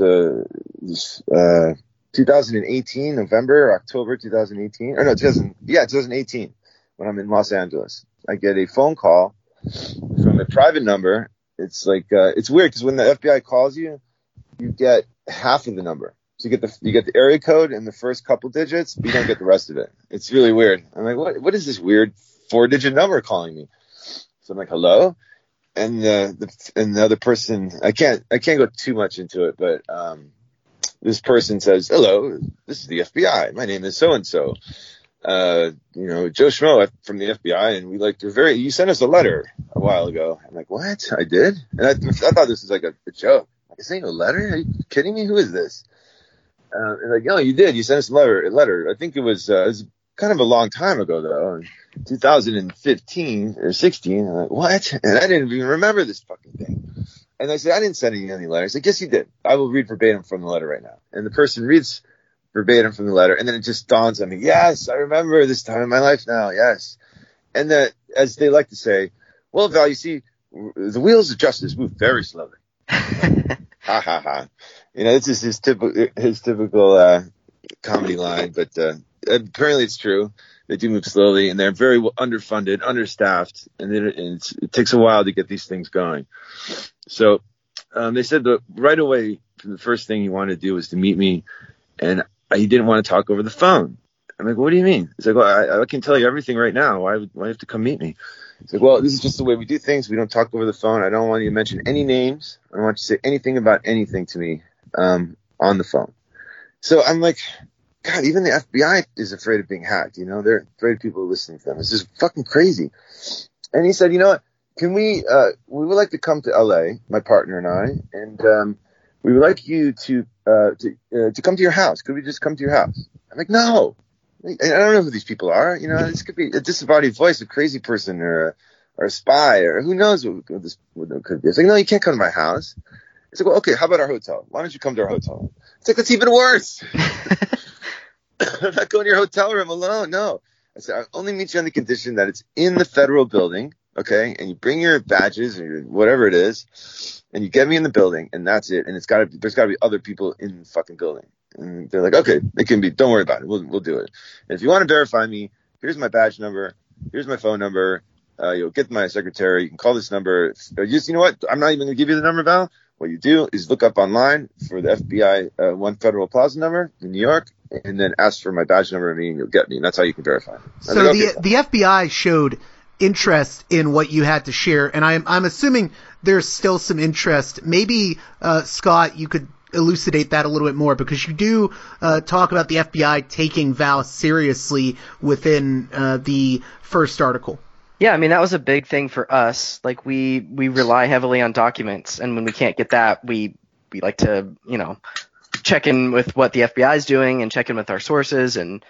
2018, November, October 2018? Or no, 2018, when I'm in Los Angeles. I get a phone call from a private number. It's like, it's weird because when the FBI calls you, you get half of the number. So you get the area code and the first couple digits, but you don't get the rest of it. It's really weird. I'm like, what is this weird 4-digit number calling me? So I'm like, hello? the other person, I can't go too much into it, but this person says, "Hello, this is the FBI. My name is so and so. Joe Schmo from the FBI, and you sent us a letter a while ago." I'm like, "What? I did?" And I thought this was like a joke. This ain't a letter. Are you kidding me? Who is this? And like, "Oh, you did. You sent us a letter. I think it was kind of a long time ago, though, 2015 or 16. I'm like, "What?" And I didn't even remember this fucking thing. And I said, "I didn't send you any letters." I guess you did. I will read verbatim from the letter right now. And the person reads verbatim from the letter, and then it just dawns on me. Yes, I remember this time in my life now. Yes. And as they like to say, "Well, Val, you see, the wheels of justice move very slowly." Ha ha ha. This is his typical comedy line, but apparently it's true. They do move slowly, and they're very underfunded, understaffed, and it takes a while to get these things going. So they said that right away, the first thing he wanted to do was to meet me, and he didn't want to talk over the phone. I'm like, "What do you mean?" He's like, "Well, I can tell you everything right now. Why you have to come meet me?" He's like, "Well, this is just the way we do things. We don't talk over the phone. I don't want you to mention any names. I don't want you to say anything about anything to me on the phone." So I'm like, God, even the FBI is afraid of being hacked. They're afraid of people listening to them. It's just fucking crazy. And he said, "You know what? Can we would like to come to LA, my partner and I, and we would like you to come to your house. Could we just come to your house?" I'm like, "No. I don't know who these people are. This could be a disembodied voice, a crazy person, or a spy, or who knows what it could be." It's like, "No, you can't come to my house." It's like, "Well, okay, how about our hotel? Why don't you come to our hotel?" It's like, "That's even worse." I'm not going to your hotel room alone. No. I said, "I'll only meet you on the condition that it's in the federal building, okay? And you bring your badges or your whatever it is, and you get me in the building, and that's it. And there's got to be other people in the fucking building." And they're like, "Okay, it can be. Don't worry about it. We'll do it. And if you want to verify me, here's my badge number. Here's my phone number. You'll get my secretary. You can call this number. You know what? I'm not even going to give you the number, Val. What you do is look up online for the FBI One Federal Plaza number in New York, and then ask for my badge number, and you'll get me. And that's how you can verify it." So the FBI showed interest in what you had to share, and I'm assuming there's still some interest. Maybe Scott, you could elucidate that a little bit more, because you do talk about the FBI taking Val seriously within the first article. Yeah, I mean, that was a big thing for us. Like, we rely heavily on documents, and when we can't get that, we like to, check in with what the FBI is doing and check in with our sources. And,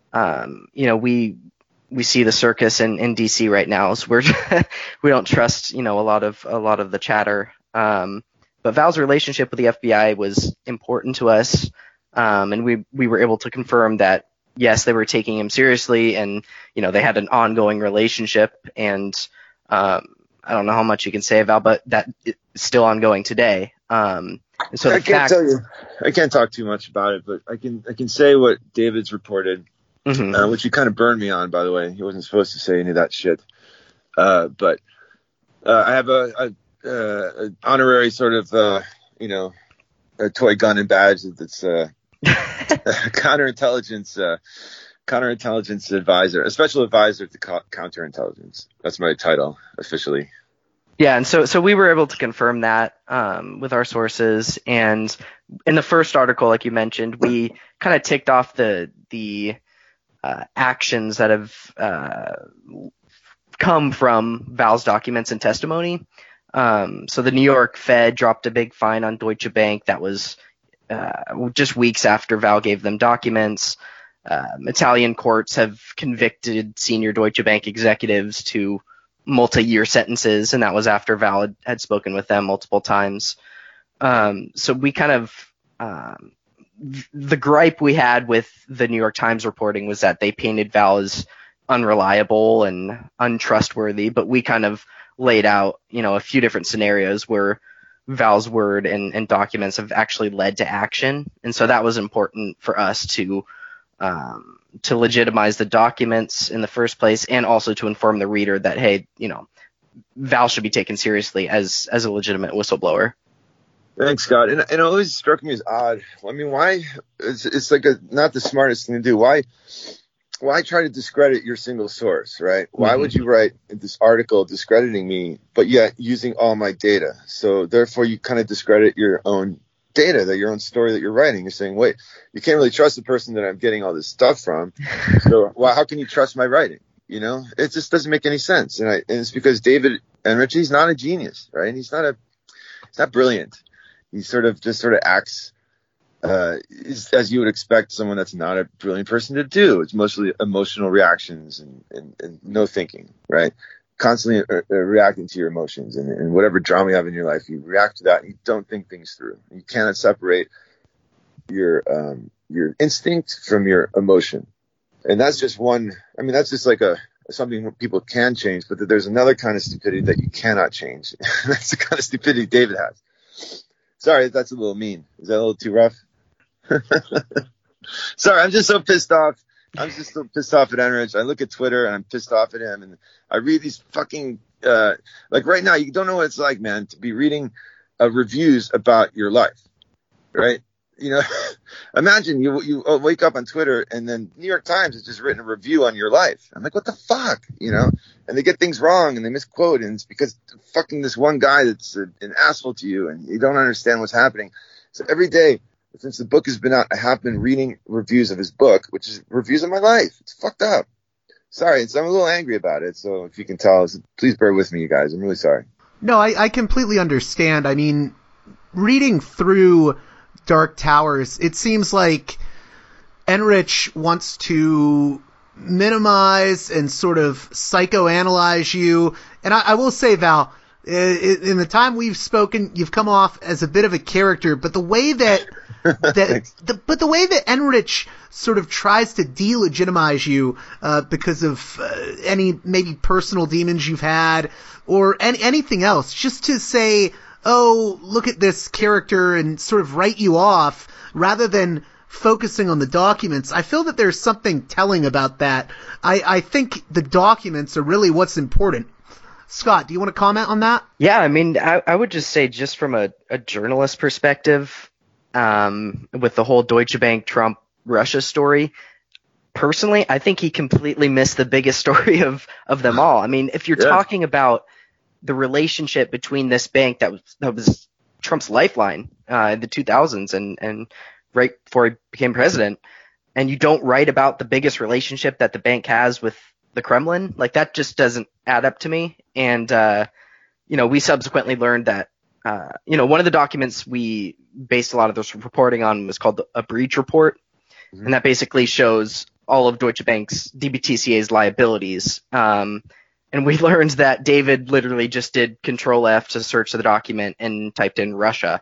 we see the circus in DC right now, so we don't trust, a lot of the chatter. But Val's relationship with the FBI was important to us. And we were able to confirm that, yes, they were taking him seriously, and they had an ongoing relationship. And I don't know how much you can say, Val, but that is still ongoing today. So I can't tell you. I can't talk too much about it, but I can say what David's reported, which he kind of burned me on, by the way. He wasn't supposed to say any of that shit. But I have a honorary sort of a toy gun and badge that's counterintelligence advisor, a special advisor to counterintelligence. That's my title officially. Yeah, and so we were able to confirm that with our sources. And in the first article, like you mentioned, we kind of ticked off the actions that have come from Val's documents and testimony. So the New York Fed dropped a big fine on Deutsche Bank. That was just weeks after Val gave them documents. Italian courts have convicted senior Deutsche Bank executives to multi-year sentences, and that was after Val had spoken with them multiple times. So we kind of the gripe we had with the New York Times reporting was that they painted Val as unreliable and untrustworthy, but we kind of laid out, a few different scenarios where Val's word and documents have actually led to action. And so that was important for us to legitimize the documents in the first place, and also to inform the reader that, hey, Val should be taken seriously as a legitimate whistleblower. Thanks, Scott. And it always struck me as odd. I mean, why? It's like not the smartest thing to do. Why why try to discredit your single source, right? Why would you write this article discrediting me, but yet using all my data? So therefore you kind of discredit your own data, that your own story that you're writing. You're saying, wait, you can't really trust the person that I'm getting all this stuff from. So how can you trust my writing? You know, it just doesn't make any sense. And it's because David Enrich, he's not a genius, right? He's not brilliant. He sort of acts as you would expect someone that's not a brilliant person to do. It's mostly emotional reactions and no thinking, right? Constantly reacting to your emotions and whatever drama you have in your life, you react to that and you don't think things through. You cannot separate your instinct from your emotion. And that's just that's just like something people can change, but there's another kind of stupidity that you cannot change. That's the kind of stupidity David has. Sorry, that's a little mean. Is that a little too rough? Sorry, I'm just so pissed off. I'm just so pissed off at Enrich. I look at Twitter and I'm pissed off at him, and I read these fucking like right now. You don't know what it's like, man, to be reading reviews about your life, right? You know, imagine you wake up on Twitter and then New York Times has just written a review on your life. I'm like, what the fuck, you know? And they get things wrong and they misquote, and it's because fucking this one guy that's an asshole to you and you don't understand what's happening. So every day since the book has been out, I have been reading reviews of his book, which is reviews of my life. It's fucked up. Sorry, I'm a little angry about it. So if you can tell, please bear with me, you guys. I'm really sorry. No, I completely understand. I mean, reading through Dark Towers, it seems like Enrich wants to minimize and sort of psychoanalyze you. And I will say, Val, in the time we've spoken, you've come off as a bit of a character, but the way that the way that Enrich sort of tries to delegitimize you because of any maybe personal demons you've had or anything else, just to say, oh, look at this character and sort of write you off rather than focusing on the documents. I feel that there's something telling about that. I think the documents are really what's important. Scott, do you want to comment on that? Yeah, I mean, I would just say, just from a journalist perspective, with the whole Deutsche Bank Trump Russia story, personally, I think he completely missed the biggest story of them all. I mean, if you're talking about the relationship between this bank that was Trump's lifeline in the 2000s and right before he became president, and you don't write about the biggest relationship that the bank has with the Kremlin, like, that just doesn't add up to me. And we subsequently learned that one of the documents we based a lot of this reporting on was called a breach report, and that basically shows all of Deutsche Bank's DBTCA's liabilities. And we learned that David literally just did Control F to search the document and typed in Russia.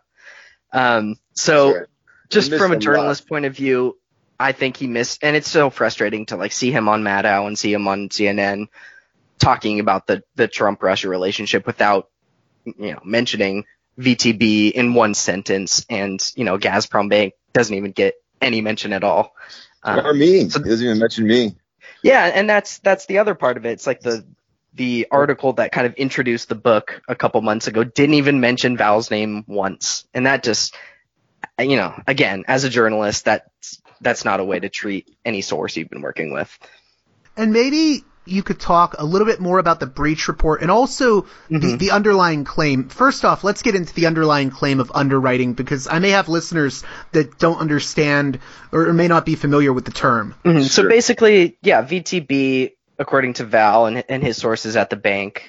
So just from a journalist point of view, I think he missed, and it's so frustrating to see him on Maddow and see him on CNN talking about the Trump-Russia relationship without, mentioning VTB in one sentence, and, Gazprom Bank doesn't even get any mention at all. Or me. So, he doesn't even mention me. Yeah, and that's the other part of it. It's like the article that kind of introduced the book a couple months ago didn't even mention Val's name once. And that just, again, as a journalist, that's not a way to treat any source you've been working with. And maybe you could talk a little bit more about the breach report and also the underlying claim. First off, let's get into the underlying claim of underwriting, because I may have listeners that don't understand or may not be familiar with the term. Sure. So basically, VTB, according to Val and his sources at the bank,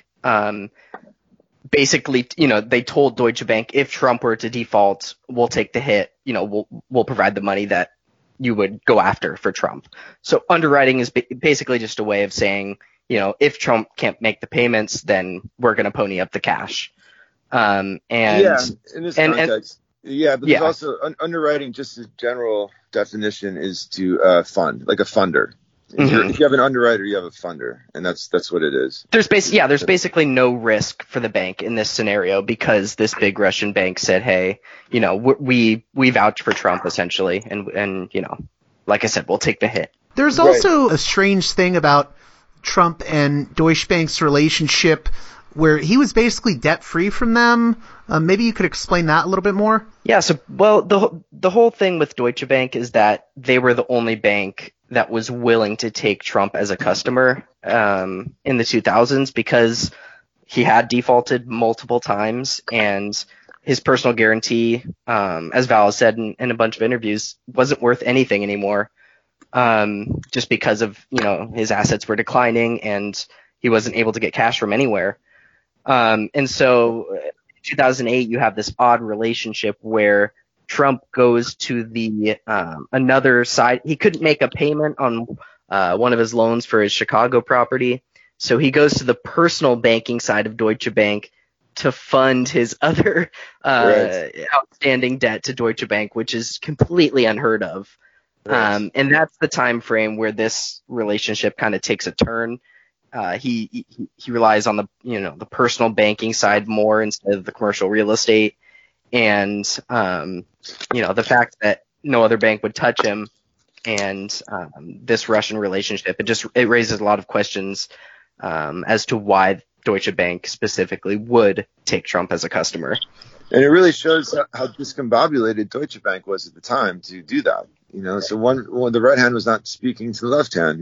basically, they told Deutsche Bank, if Trump were to default, we'll take the hit. We'll provide the money that you would go after for Trump. So underwriting is basically just a way of saying, if Trump can't make the payments, then we're going to pony up the cash. In this context. But there's also underwriting, just as general definition, is to fund, like a funder. If you have an underwriter, you have a funder, and that's what it is. There's basically no risk for the bank in this scenario, because this big Russian bank said, hey, we vouch for Trump essentially, and like I said, we'll take the hit. There's also a strange thing about Trump and Deutsche Bank's relationship where he was basically debt-free from them. Maybe you could explain that a little bit more? Yeah, so, well, the whole thing with Deutsche Bank is that they were the only bank that was willing to take Trump as a customer in the 2000s because he had defaulted multiple times, and his personal guarantee, as Val has said in a bunch of interviews, wasn't worth anything anymore, just because of, his assets were declining and he wasn't able to get cash from anywhere. And so in 2008, you have this odd relationship where Trump goes to the another side. He couldn't make a payment on one of his loans for his Chicago property, so he goes to the personal banking side of Deutsche Bank to fund his other outstanding debt to Deutsche Bank, which is completely unheard of. Right. And that's the time frame where this relationship kind of takes a turn. He relies on the personal banking side more instead of the commercial real estate, and the fact that no other bank would touch him, and this Russian relationship, it raises a lot of questions as to why Deutsche Bank specifically would take Trump as a customer. And it really shows how discombobulated Deutsche Bank was at the time to do that. So the right hand was not speaking to the left hand.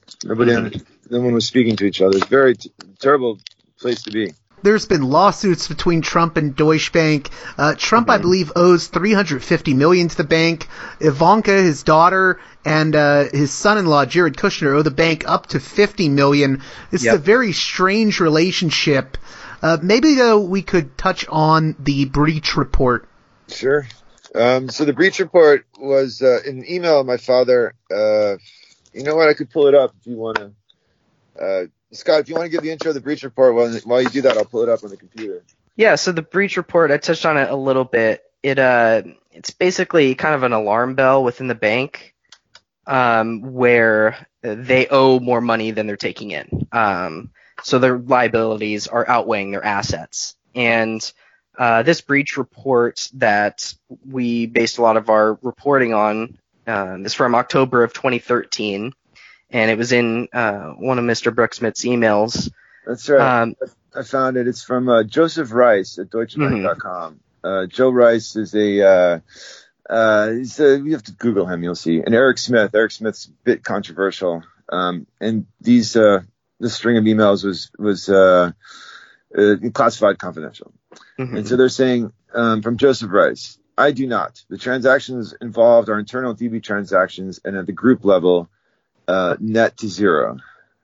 No one was speaking to each other. It's a very terrible place to be. There's been lawsuits between Trump and Deutsche Bank. Trump, I believe, owes $350 million to the bank. Ivanka, his daughter, and his son-in-law, Jared Kushner, owe the bank up to $50 million. This is a very strange relationship. Maybe, though, we could touch on the breach report. Sure. So the breach report was an email of my father. You know what? I could pull it up if you want to. Scott, if you want to give the intro of the breach report, while you do that, I'll pull it up on the computer. Yeah, so the breach report, I touched on it a little bit. It's basically kind of an alarm bell within the bank, where they owe more money than they're taking in. So their liabilities are outweighing their assets. And this breach report that we based a lot of our reporting on is from October of 2013. And it was in one of Mr. Brooksmith's emails. That's right. I found it. It's from Joseph Rice at DeutscheBank.com. Joe Rice is you have to Google him, you'll see. And Eric Smith. Eric Smith's a bit controversial. And this string of emails was classified confidential. Mm-hmm. And so they're saying, from Joseph Rice, I do not. The transactions involved are internal DB transactions, and at the group level, net to zero.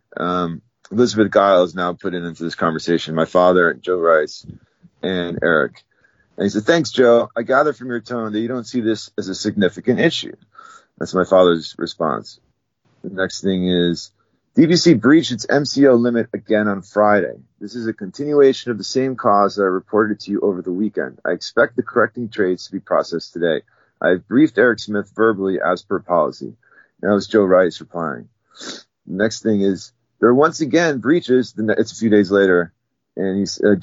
Elizabeth Guile is now put into this conversation. My father, Joe Rice, and Eric. And he said, thanks, Joe. I gather from your tone that you don't see this as a significant issue. That's my father's response. The next thing is, DBC breached its MCO limit again on Friday. This is a continuation of the same cause that I reported to you over the weekend. I expect the correcting trades to be processed today. I have briefed Eric Smith verbally as per policy. That was Joe Rice replying. The next thing is, there are once again breaches. It's a few days later, and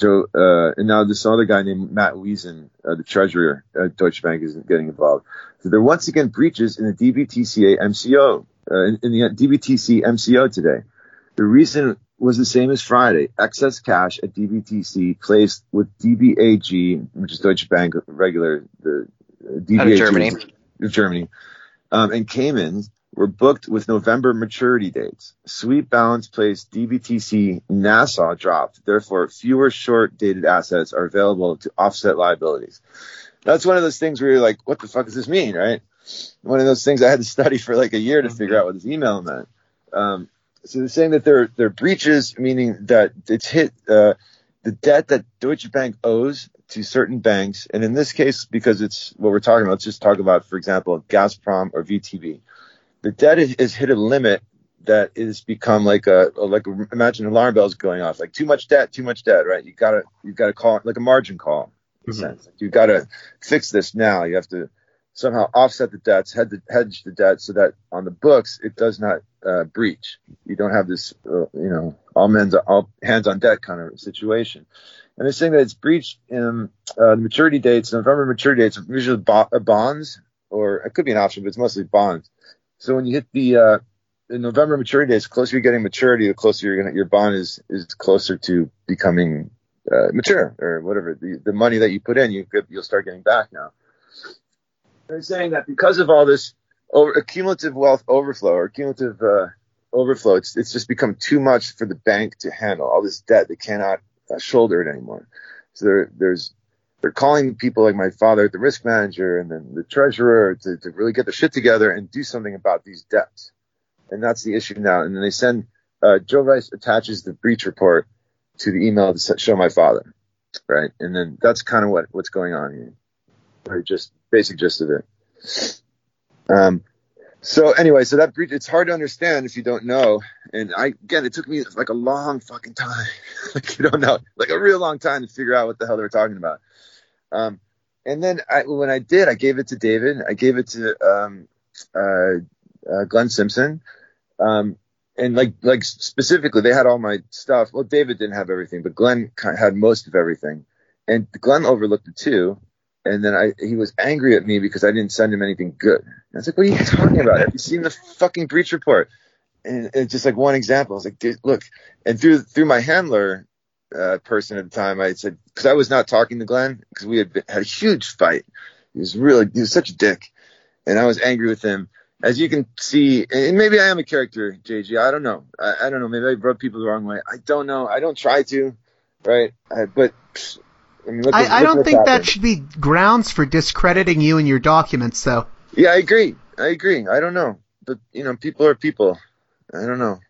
and now this other guy named Matt Wiesen, the treasurer at Deutsche Bank, is getting involved. So there are once again breaches in the DBTCA MCO, in the DBTC MCO today. The reason was the same as Friday. Excess cash at DBTC placed with DBAG, which is Deutsche Bank regular, the DBAG of Germany, and Caymans were booked with November maturity dates. Sweep balance placed DBTC Nassau dropped. Therefore, fewer short-dated assets are available to offset liabilities. That's one of those things where you're like, what the fuck does this mean, right? One of those things I had to study for like a year to figure out what this email meant. So they're saying that they're breaches, meaning that it's hit the debt that Deutsche Bank owes to certain banks. And in this case, because it's what we're talking about, let's just talk about, for example, Gazprom or VTB. The debt has hit a limit that is become like imagine alarm bells going off, like too much debt, right? You gotta call it like a margin call in a sense. You gotta fix this now. You have to somehow offset the debts, hedge the debt so that on the books it does not breach. You don't have this all hands on deck kind of situation. And they're saying that it's breached in the maturity dates, November maturity dates, usually bonds, or it could be an option, but it's mostly bonds. So when you hit the November maturity dates, the closer you're getting maturity, the closer your bond is closer to becoming mature, or whatever. The money that you put in, you'll start getting back now. They're saying that because of all this cumulative wealth overflow, or cumulative overflow, it's just become too much for the bank to handle. All this debt, they cannot shoulder it anymore. So they're calling people like my father, the risk manager, and then the treasurer to really get the shit together and do something about these debts. And that's the issue now. And then they send, Joe Rice attaches the breach report to the email to show my father, right? And then that's kind of what's going on here. Right? Just basic gist of it. So anyway, so that breach, it's hard to understand if you don't know. And it took me like a long fucking time, like, you don't know, like a real long time to figure out what the hell they were talking about. And then when I did, I gave it to David. I gave it to Glenn Simpson. And like specifically, they had all my stuff. Well, David didn't have everything, but Glenn had most of everything. And Glenn overlooked it too. And then he was angry at me because I didn't send him anything good. And I was like, what are you talking about? Have you seen the fucking breach report? And it's just like one example. I was like, dude, look. And through my handler person at the time, I said, because I was not talking to Glenn because we had a huge fight. He was such a dick. And I was angry with him. As you can see, and maybe I am a character, JG. I don't know. I don't know. Maybe I rub people the wrong way. I don't know. I don't try to, right? But I mean, I don't think that should be grounds for discrediting you and your documents, though. Yeah, I agree. I don't know. But, people are people. I don't know.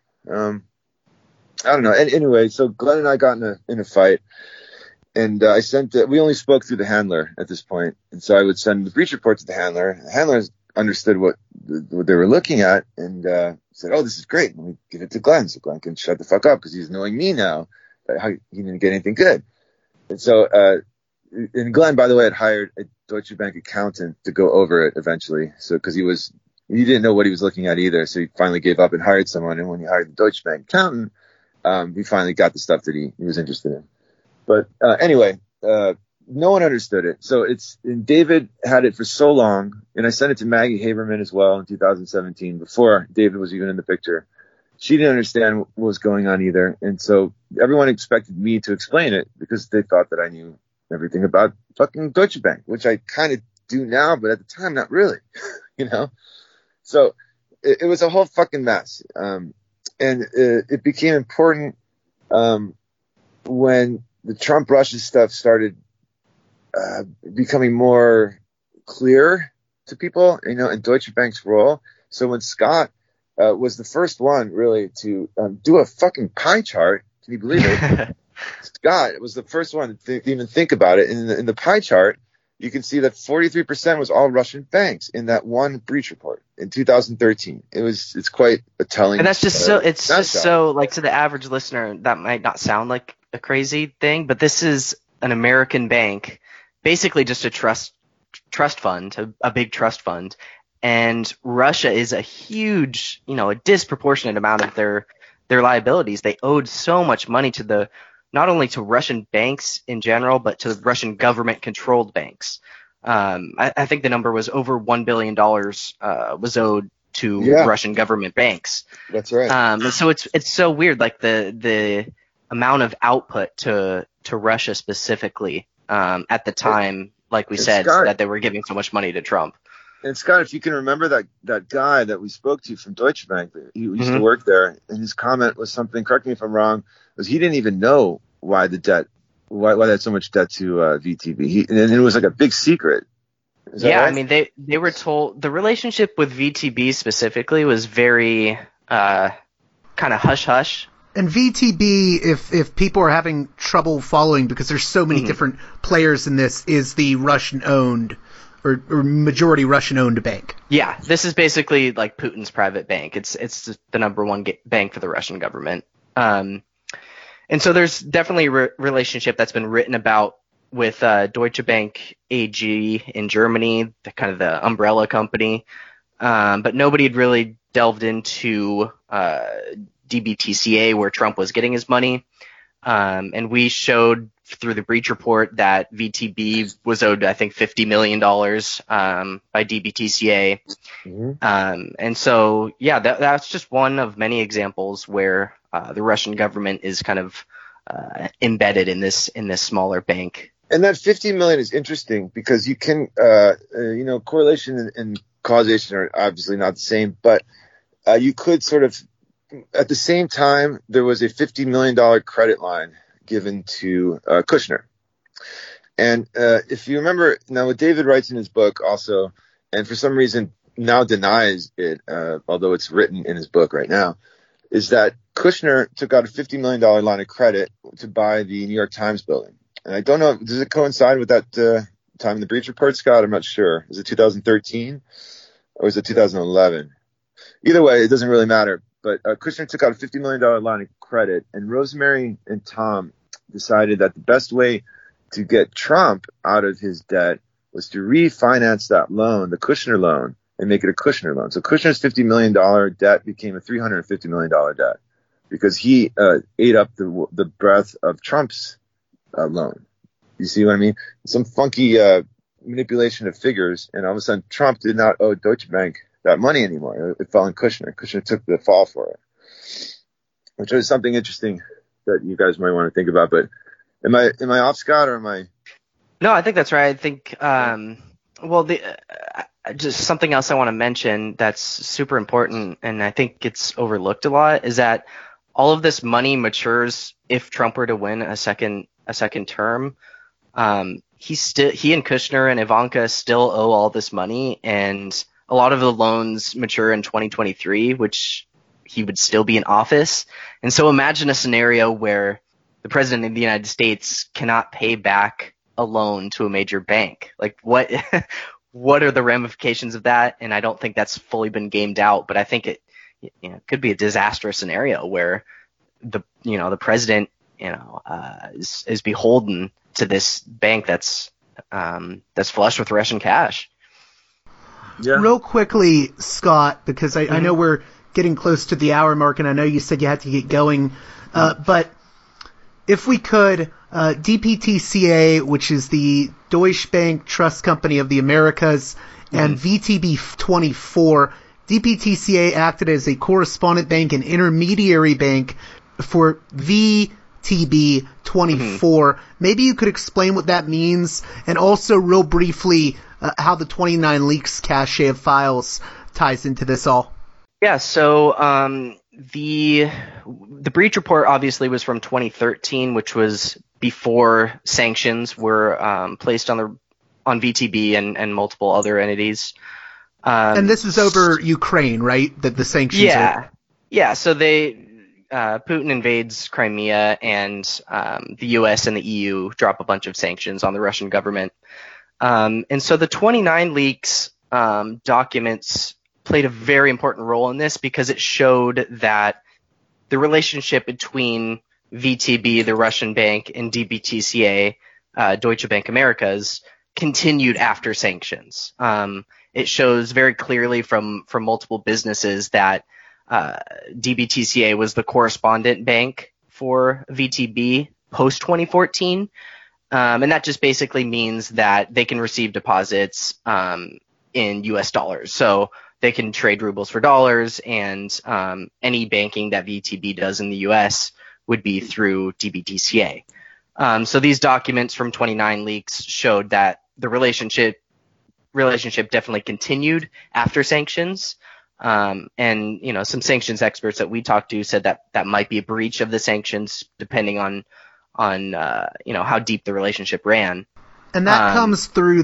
I don't know. And anyway, so Glenn and I got in a fight. And I sent it. We only spoke through the handler at this point. And so I would send the breach report to the handler. The handler understood what they were looking at and said, oh, this is great. Let me give it to Glenn so Glenn can shut the fuck up because he's knowing me now. How he didn't get anything good. And so, and Glenn, by the way, had hired a Deutsche Bank accountant to go over it eventually. So, because he didn't know what he was looking at either. So he finally gave up and hired someone. And when he hired the Deutsche Bank accountant, he finally got the stuff that he was interested in. But anyway, no one understood it. So and David had it for so long, and I sent it to Maggie Haberman as well in 2017, before David was even in the picture. She didn't understand what was going on either. And so everyone expected me to explain it because they thought that I knew everything about fucking Deutsche Bank, which I kind of do now, but at the time, not really, So it was a whole fucking mess. And it became important when the Trump-Russia stuff started becoming more clear to people, and Deutsche Bank's role. So when Scott was the first one really to do a fucking pie chart. Can you believe it? Scott was the first one to even think about it. In the pie chart, you can see that 43% was all Russian banks in that one breach report in 2013. It's quite a telling. And that's just so like, to the average listener, that might not sound like a crazy thing, but this is an American bank, basically just a trust fund, a big trust fund. And Russia is a huge, a disproportionate amount of their liabilities. They owed so much money to not only to Russian banks in general, but to Russian government-controlled banks. I think the number was over $1 billion was owed to Russian government banks. That's right. And so it's so weird, like the amount of output to Russia specifically at the time, like we said, that they were giving so much money to Trump. And Scott, if you can remember that guy that we spoke to from Deutsche Bank, he used to work there, and his comment was something, correct me if I'm wrong, was he didn't even know why they had so much debt to VTB. And it was like a big secret. Yeah, right? I mean, they were told the relationship with VTB specifically was very kind of hush-hush. And VTB, if people are having trouble following because there's so many different players in this, is the Russian-owned or majority Russian-owned bank. Yeah, this is basically like Putin's private bank. It's the number one bank for the Russian government. And so there's definitely a relationship that's been written about with Deutsche Bank AG in Germany, the umbrella company. But nobody had really delved into DBTCA, where Trump was getting his money. And we showed through the breach report that VTB was owed, I think, $50 million by DBTCA. And so, yeah, that's just one of many examples where the Russian government is kind of embedded in this smaller bank. And that 50 million is interesting because you can, correlation and causation are obviously not the same, but you could sort of, at the same time, there was a $50 million credit line given to Kushner. And if you remember, now what David writes in his book also, and for some reason now denies it, although it's written in his book right now, is that Kushner took out a $50 million line of credit to buy the New York Times building. And I don't know, does it coincide with that time in the breach report, Scott? I'm not sure. Is it 2013 or is it 2011? Either way, it doesn't really matter. But Kushner took out a $50 million line of credit, and Rosemary and Tom decided that the best way to get Trump out of his debt was to refinance that loan, the Kushner loan, and make it a Kushner loan. So Kushner's $50 million debt became a $350 million debt because he ate up the breadth of Trump's loan. You see what I mean? Some funky manipulation of figures, and all of a sudden Trump did not owe Deutsche Bank that money anymore. It fell on Kushner. Kushner took the fall for it, which is something interesting that you guys might want to think about. But am I off, Scott, or am I? No, I think that's right. I think just something else I want to mention that's super important, and I think gets overlooked a lot, is that all of this money matures if Trump were to win a second term. He and Kushner and Ivanka still owe all this money, and a lot of the loans mature in 2023, which he would still be in office. And so imagine a scenario where the president of the United States cannot pay back a loan to a major bank. Like, what are the ramifications of that? And I don't think that's fully been gamed out, but I think it could be a disastrous scenario where the president is beholden to this bank that's flush with Russian cash. Yeah. Real quickly, Scott, because I know we're getting close to the hour mark, and I know you said you had to get going, but if we could, DPTCA, which is the Deutsche Bank Trust Company of the Americas, and VTB24, DPTCA acted as a correspondent bank and intermediary bank for VTB24. Maybe you could explain what that means, and also real briefly how the 29 Leaks cache of files ties into this all. Yeah, so the breach report obviously was from 2013, which was before sanctions were placed on VTB and multiple other entities. And this is over Ukraine, right? That the sanctions are... Yeah, so Putin invades Crimea, and the US and the EU drop a bunch of sanctions on the Russian government. And so the 29 Leaks documents played a very important role in this because it showed that the relationship between VTB, the Russian bank, and DBTCA, Deutsche Bank Americas, continued after sanctions. It shows very clearly from multiple businesses that DBTCA was the correspondent bank for VTB post 2014. And that just basically means that they can receive deposits in US dollars. So they can trade rubles for dollars, and any banking that VTB does in the US would be through DBTCA. So these documents from 29 Leaks showed that the relationship definitely continued after sanctions. And some sanctions experts that we talked to said that might be a breach of the sanctions, depending on how deep the relationship ran. And that comes through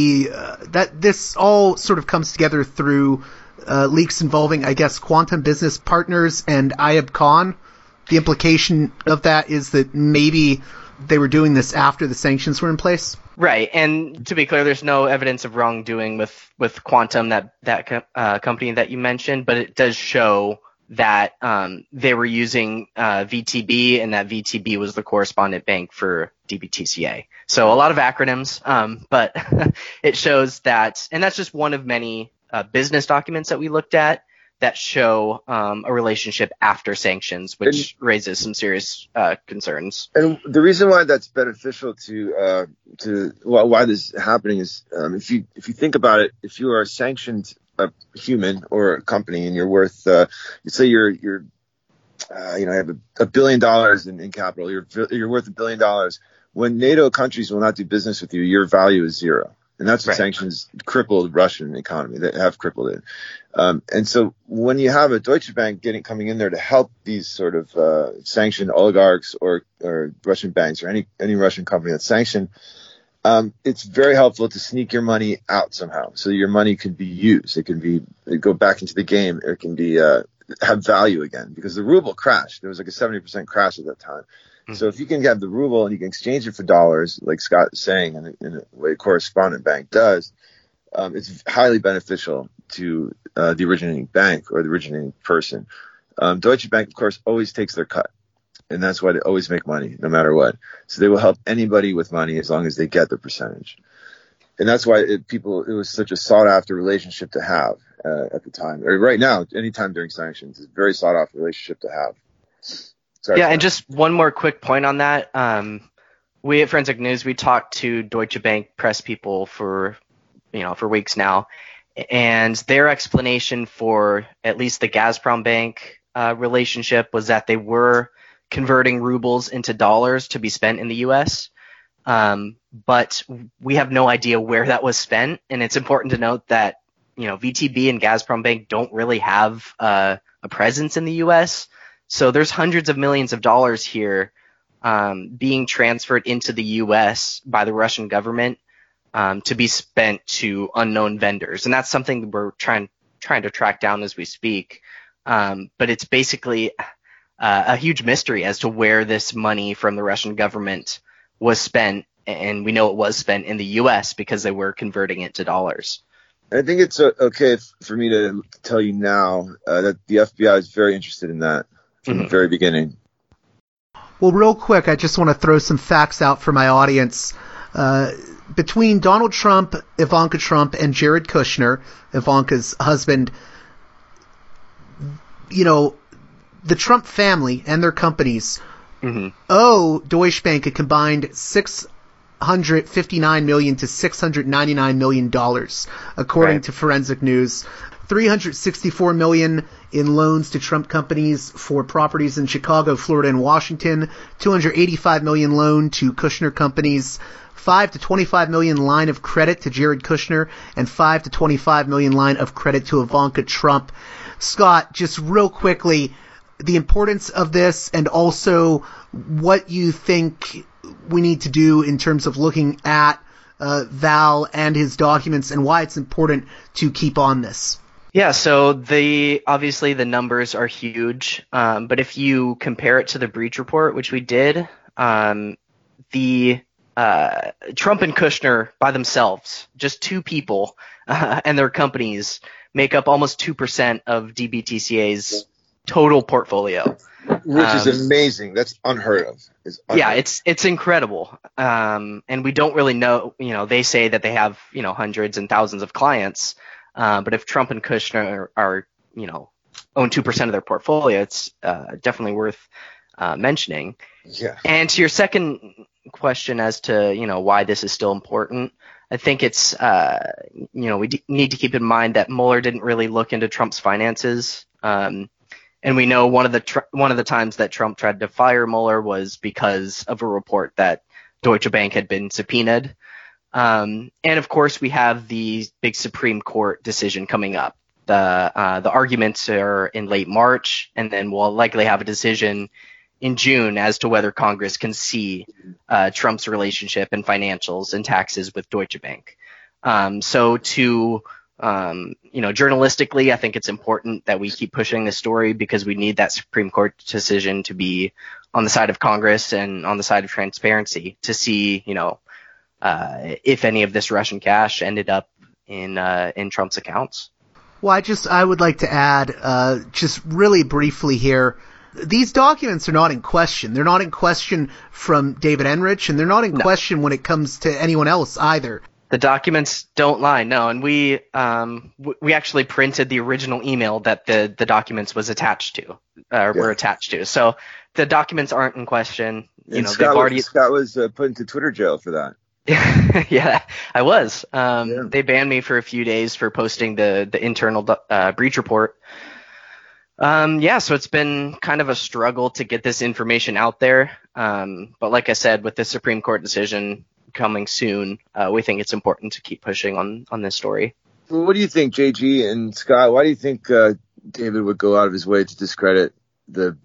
this all sort of comes together through leaks involving, I guess, Quantum Business Partners and Ayub Khan. The implication of that is that maybe they were doing this after the sanctions were in place. Right, and to be clear, there's no evidence of wrongdoing with Quantum, that company that you mentioned, but it does show that they were using VTB, and that VTB was the correspondent bank for DBTCA. So a lot of acronyms, but it shows that, and that's just one of many business documents that we looked at that show a relationship after sanctions, which raises some serious concerns. And the reason why that's beneficial to why this is happening is if you think about it, if you are a sanctioned human or a company and you're worth, say you're I have $1 billion in capital. You're worth $1 billion. When NATO countries will not do business with you, your value is zero. And that's what Right. sanctions crippled Russian economy. That have crippled it. And so when you have a Deutsche Bank coming in there to help these sort of sanctioned oligarchs or Russian banks or any Russian company that's sanctioned, it's very helpful to sneak your money out somehow, so your money can be used. It can go back into the game. It can be have value again, because the ruble crashed. There was like a 70% crash at that time. So if you can have the ruble and you can exchange it for dollars, like Scott is saying, in a way a correspondent bank does, it's highly beneficial to the originating bank or the originating person. Deutsche Bank, of course, always takes their cut, and that's why they always make money no matter what. So they will help anybody with money as long as they get the percentage. And that's why it was such a sought-after relationship to have at the time. Or right now, anytime during sanctions, it's a very sought-after relationship to have. Sorry, Yeah, and just one more quick point on that. We at Forensic News, we talked to Deutsche Bank press people for weeks now, and their explanation for at least the Gazprom Bank relationship was that they were converting rubles into dollars to be spent in the U.S., but we have no idea where that was spent. And it's important to note that VTB and Gazprom Bank don't really have a presence in the U.S., so there's hundreds of millions of dollars here being transferred into the U.S. by the Russian government to be spent to unknown vendors. And that's something we're trying to track down as we speak. But it's basically a huge mystery as to where this money from the Russian government was spent. And we know it was spent in the U.S. because they were converting it to dollars. I think it's okay for me to tell you now that the FBI is very interested in that from the very beginning. Well, real quick, I just want to throw some facts out for my audience. Between Donald Trump, Ivanka Trump, and Jared Kushner, Ivanka's husband, the Trump family and their companies owe Deutsche Bank a combined $659 million to $699 million, according to Forensic News. $364 million in loans to Trump companies for properties in Chicago, Florida, and Washington. $285 million loan to Kushner companies. $5 to $25 million line of credit to Jared Kushner, and $5 to $25 million line of credit to Ivanka Trump. Scott, just real quickly, the importance of this, and also what you think we need to do in terms of looking at Val and his documents, and why it's important to keep on this. Yeah, so obviously the numbers are huge, but if you compare it to the breach report, which we did, the Trump and Kushner by themselves, just two people and their companies, make up almost 2% of DBTCA's total portfolio. Which is amazing. That's unheard of. Yeah, it's incredible. And we don't really know, they say that they have, hundreds and thousands of clients. But if Trump and Kushner are own 2% of their portfolio, it's definitely worth mentioning. Yeah. And to your second question as to, why this is still important, I think it's, we need to keep in mind that Mueller didn't really look into Trump's finances. And we know one of the times that Trump tried to fire Mueller was because of a report that Deutsche Bank had been subpoenaed. And of course, we have the big Supreme Court decision coming up. The arguments are in late March, and then we'll likely have a decision in June as to whether Congress can see Trump's relationship and financials and taxes with Deutsche Bank. So journalistically, I think it's important that we keep pushing this story, because we need that Supreme Court decision to be on the side of Congress and on the side of transparency to see, if any of this Russian cash ended up in Trump's accounts. Well, I would like to add, just really briefly here, these documents are not in question. They're not in question from David Enrich, and they're not in question when it comes to anyone else either. The documents don't lie, no. And we actually printed the original email that the documents was attached to, were attached to. So the documents aren't in question. Scott was put into Twitter jail for that. Yeah, I was. They banned me for a few days for posting the internal breach report. Yeah, so it's been kind of a struggle to get this information out there. But like I said, with the Supreme Court decision coming soon, we think it's important to keep pushing on this story. Well, what do you think, JG and Scott? Why do you think David would go out of his way to discredit the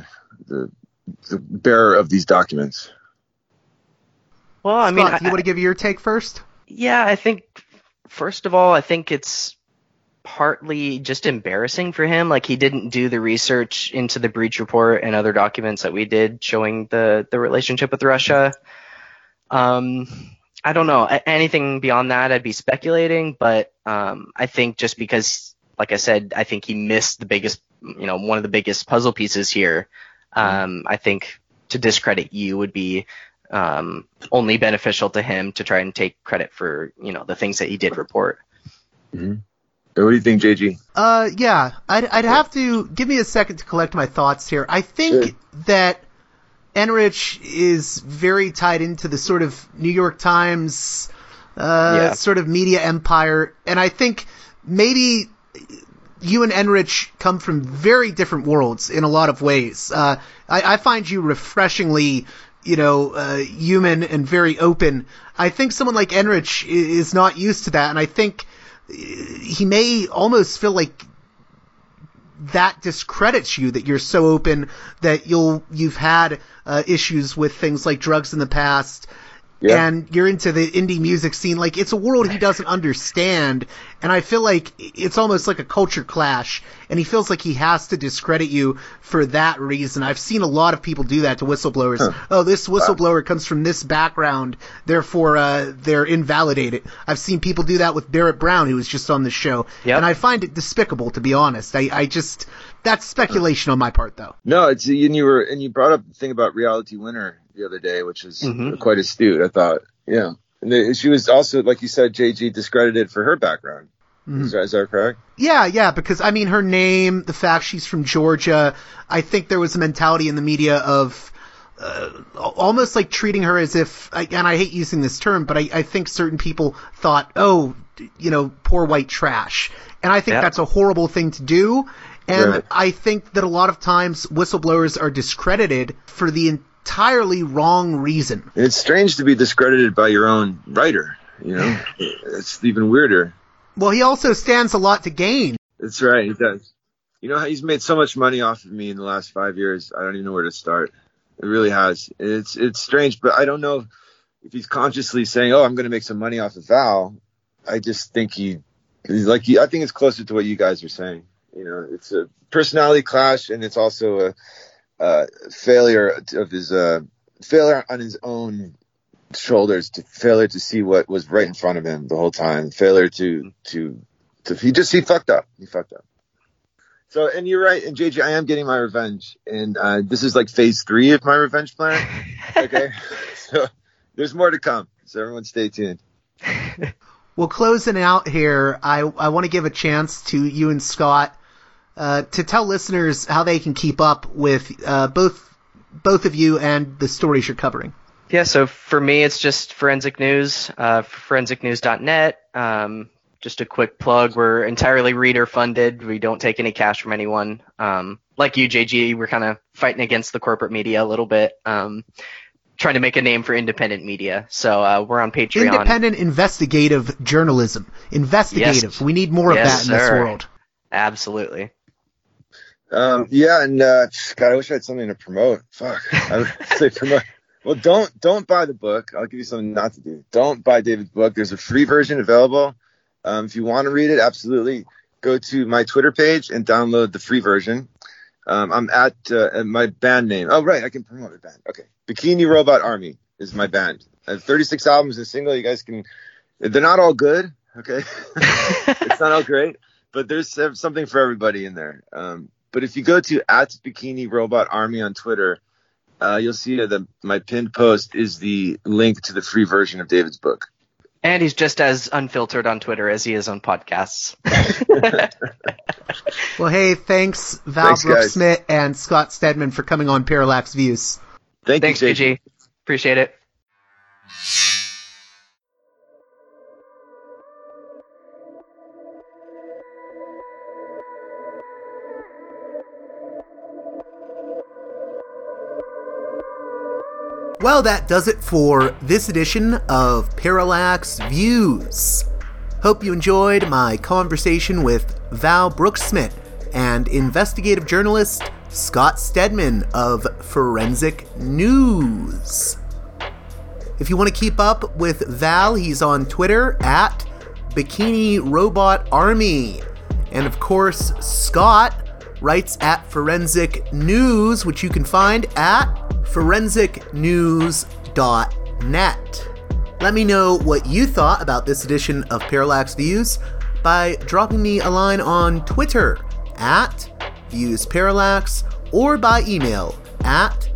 bearer of these documents? Well, I mean, Scott, do you want to give your take first? Yeah, I think, first of all, I think it's partly just embarrassing for him. Like, he didn't do the research into the breach report and other documents that we did showing the relationship with Russia. I don't know. Anything beyond that, I'd be speculating, but I think just because, like I said, I think he missed the biggest, one of the biggest puzzle pieces here. I think to discredit you would be only beneficial to him to try and take credit for, the things that he did report. Mm-hmm. What do you think, JG? Yeah, I'd have to give me a second to collect my thoughts here. I think that Enrich is very tied into the sort of New York Times sort of media empire, and I think maybe you and Enrich come from very different worlds in a lot of ways. I find you refreshingly, human and very open. I think someone like Enrich is not used to that, and I think he may almost feel like that discredits you, that you're so open, that you've had issues with things like drugs in the past, and you're into the indie music scene. Like, it's a world he doesn't understand, and I feel like it's almost like a culture clash, and he feels like he has to discredit you for that reason. I've seen a lot of people do that to whistleblowers. Oh, this whistleblower comes from this background, therefore they're invalidated. I've seen people do that with Barrett Brown, who was just on the show, and I find it despicable, to be honest. I just, that's speculation on my part, though. No, and you brought up the thing about Reality Winner the other day, which was quite astute, I thought. Yeah. And she was also, like you said, JG, discredited for her background. Is that correct? Yeah, because, I mean, her name, the fact she's from Georgia, I think there was a mentality in the media of almost like treating her as if, and I hate using this term, but I think certain people thought, oh, poor white trash. And I think that's a horrible thing to do. And I think that a lot of times whistleblowers are discredited for the entirely wrong reason. It's strange to be discredited by your own writer, It's even weirder. Well, he also stands a lot to gain. That's right, he does. He's made so much money off of me in the last 5 years. I don't even know where to start. It really has. It's strange, but I don't know if he's consciously saying, "Oh, I'm going to make some money off of Val." I just think I think it's closer to what you guys are saying. It's a personality clash, and it's also a failure of his failure on his own shoulders, to failure to see what was right in front of him the whole time, failure to he fucked up. He fucked up. So, and you're right, and JJ, I am getting my revenge, and this is like phase 3 of my revenge plan. Okay, so there's more to come. So everyone, stay tuned. Well, closing out here, I want to give a chance to you and Scott to tell listeners how they can keep up with both of you and the stories you're covering. Yeah, so for me, it's just Forensic News, forensicnews.net. Just a quick plug, we're entirely reader-funded. We don't take any cash from anyone. Like you, JG, we're kind of fighting against the corporate media a little bit, trying to make a name for independent media. So we're on Patreon. Independent investigative journalism. Investigative. Yes. We need more of that in this world. Absolutely. And God, I wish I had something to promote. Fuck. I would say promote. Well, don't buy the book. I'll give you something not to do. Don't buy David's book. There's a free version available. If you want to read it, absolutely go to my Twitter page and download the free version. I'm at my band name. Oh, right. I can promote the band. Okay. Bikini Robot Army is my band. I have 36 albums and single. You guys can, they're not all good. Okay. It's not all great, but there's something for everybody in there. But if you go to at Bikini Robot Army on Twitter, you'll see that my pinned post is the link to the free version of David's book. And he's just as unfiltered on Twitter as he is on podcasts. Well, hey, thanks Val Brooksmith and Scott Stedman for coming on Parallax Views. Thanks, JG. Appreciate it. Well, that does it for this edition of Parallax Views. Hope you enjoyed my conversation with Val Brooksmith and investigative journalist Scott Stedman of Forensic News. If you want to keep up with Val, he's on Twitter at Bikini Robot Army. And of course, Scott writes at Forensic News, which you can find at forensicnews.net. Let me know what you thought about this edition of Parallax Views by dropping me a line on Twitter at ViewsParallax or by email at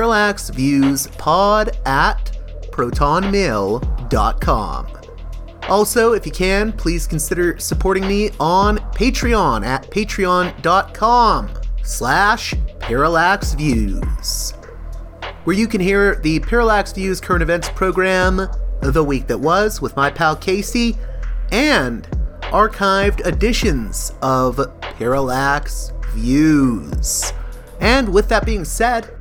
parallaxviewspod@protonmail.com. Also, if you can, please consider supporting me on Patreon at patreon.com/parallaxviews, where you can hear the Parallax Views current events program, The Week That Was, with my pal Casey, and archived editions of Parallax Views. And with that being said,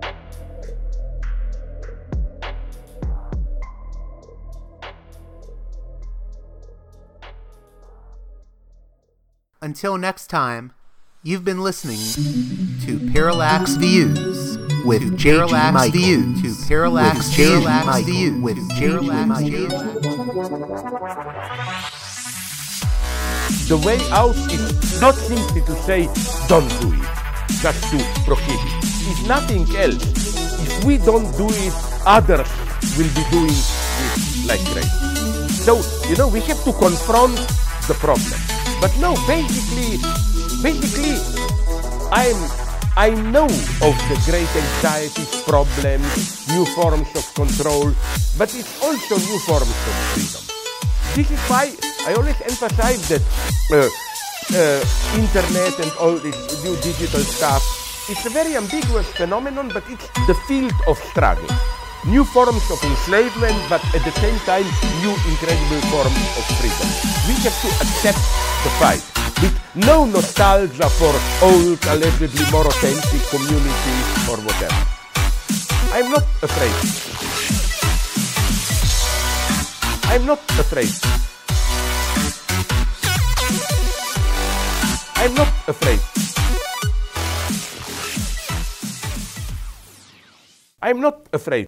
until next time, you've been listening to Parallax Views with J.G. Michael. To Parallax Views with Parallax Views. The way out is not simply to say, don't do it, just to prohibit. It's nothing else. If we don't do it, others will be doing it like crazy. So, we have to confront the problem. But no, basically, I know of the great anxieties, problems, new forms of control, but it's also new forms of freedom. This is why I always emphasize that internet and all this new digital stuff, it's a very ambiguous phenomenon, but it's the field of struggle. New forms of enslavement, but at the same time, new incredible forms of freedom. We have to accept the fight with no nostalgia for old, allegedly more authentic communities or whatever. I'm not afraid. I'm not afraid. I'm not afraid. I'm not afraid.